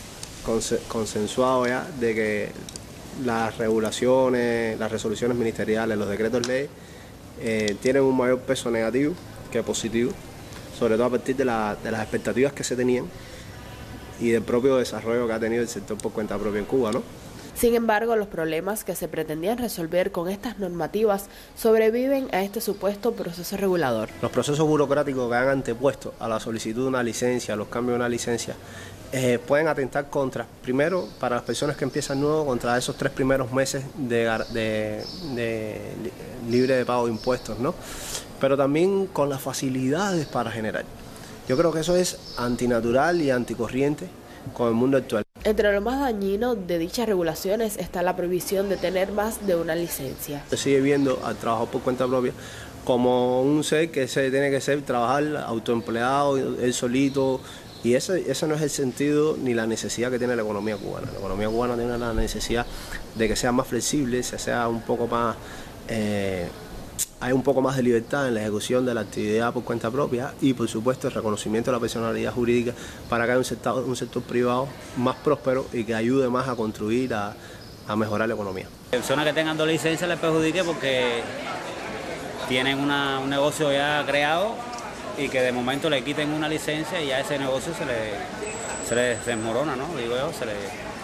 consensuado ya de que las regulaciones, las resoluciones ministeriales, los decretos ley eh, tienen un mayor peso negativo que positivo, sobre todo a partir de, la, de las expectativas que se tenían y del propio desarrollo que ha tenido el sector por cuenta propia en Cuba, ¿no? Sin embargo, los problemas que se pretendían resolver con estas normativas sobreviven a este supuesto proceso regulador. Los procesos burocráticos que han antepuesto a la solicitud de una licencia, a los cambios de una licencia, eh, pueden atentar contra, primero, para las personas que empiezan nuevo, contra esos tres primeros meses de, de, de libre de pago de impuestos, ¿no? Pero también con las facilidades para generar. Yo creo que eso es antinatural y anticorriente con el mundo actual. Entre lo más dañino de dichas regulaciones está la prohibición de tener más de una licencia. Se sigue viendo al trabajador por cuenta propia como un ser que se tiene que ser trabajar autoempleado, él solito, y ese, ese no es el sentido ni la necesidad que tiene la economía cubana. La economía cubana tiene la necesidad de que sea más flexible, se sea un poco más... Eh, hay un poco más de libertad en la ejecución de la actividad por cuenta propia y, por supuesto, el reconocimiento de la personalidad jurídica para que haya un sector, un sector privado más próspero y que ayude más a construir, a, a mejorar la economía. Personas que tengan dos licencias les perjudique porque tienen una, un negocio ya creado y que de momento le quiten una licencia y ya ese negocio se le, se le desmorona, ¿no? Digo yo, se le,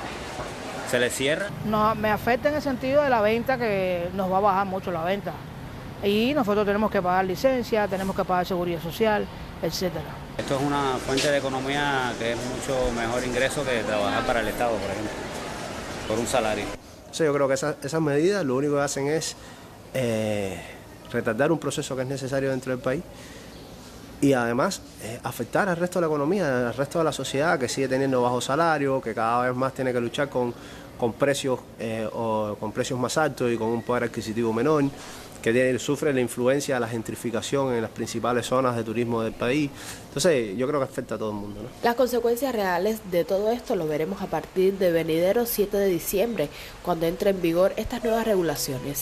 se le cierra. No, me afecta en el sentido de la venta, que nos va a bajar mucho la venta. Y nosotros tenemos que pagar licencia, tenemos que pagar seguridad social, etcétera. Esto es una fuente de economía que es mucho mejor ingreso que trabajar para el Estado, por ejemplo, por un salario. Sí, yo creo que esas, esas medidas lo único que hacen es eh, retardar un proceso que es necesario dentro del país y además eh, afectar al resto de la economía, al resto de la sociedad que sigue teniendo bajos salarios, que cada vez más tiene que luchar con, con, precios, eh, o, con precios más altos y con un poder adquisitivo menor, que tiene, sufre la influencia de la gentrificación en las principales zonas de turismo del país. Entonces, yo creo que afecta a todo el mundo, ¿no? Las consecuencias reales de todo esto lo veremos a partir de venidero siete de diciembre, cuando entre en vigor estas nuevas regulaciones.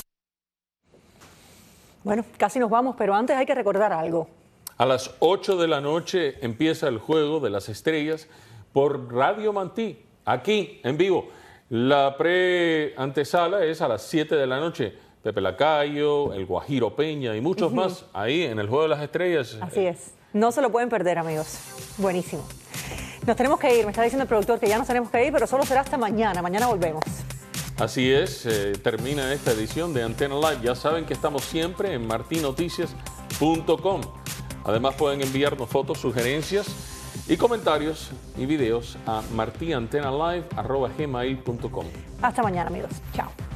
Bueno, casi nos vamos, pero antes hay que recordar algo. A las ocho de la noche empieza el Juego de las Estrellas por Radio Mantí, aquí en vivo. La pre-antesala es a las siete de la noche. Pepe Lacayo, el Guajiro Peña y muchos uh-huh. más ahí en el Juego de las Estrellas. Así es. No se lo pueden perder, amigos. Buenísimo. Nos tenemos que ir. Me está diciendo el productor que ya nos tenemos que ir, pero solo será hasta mañana. Mañana volvemos. Así es. Eh, termina esta edición de Antena Live. Ya saben que estamos siempre en marti noticias punto com. Además pueden enviarnos fotos, sugerencias y comentarios y videos a marti antena live arroba gmail punto com. Hasta mañana, amigos. Chao.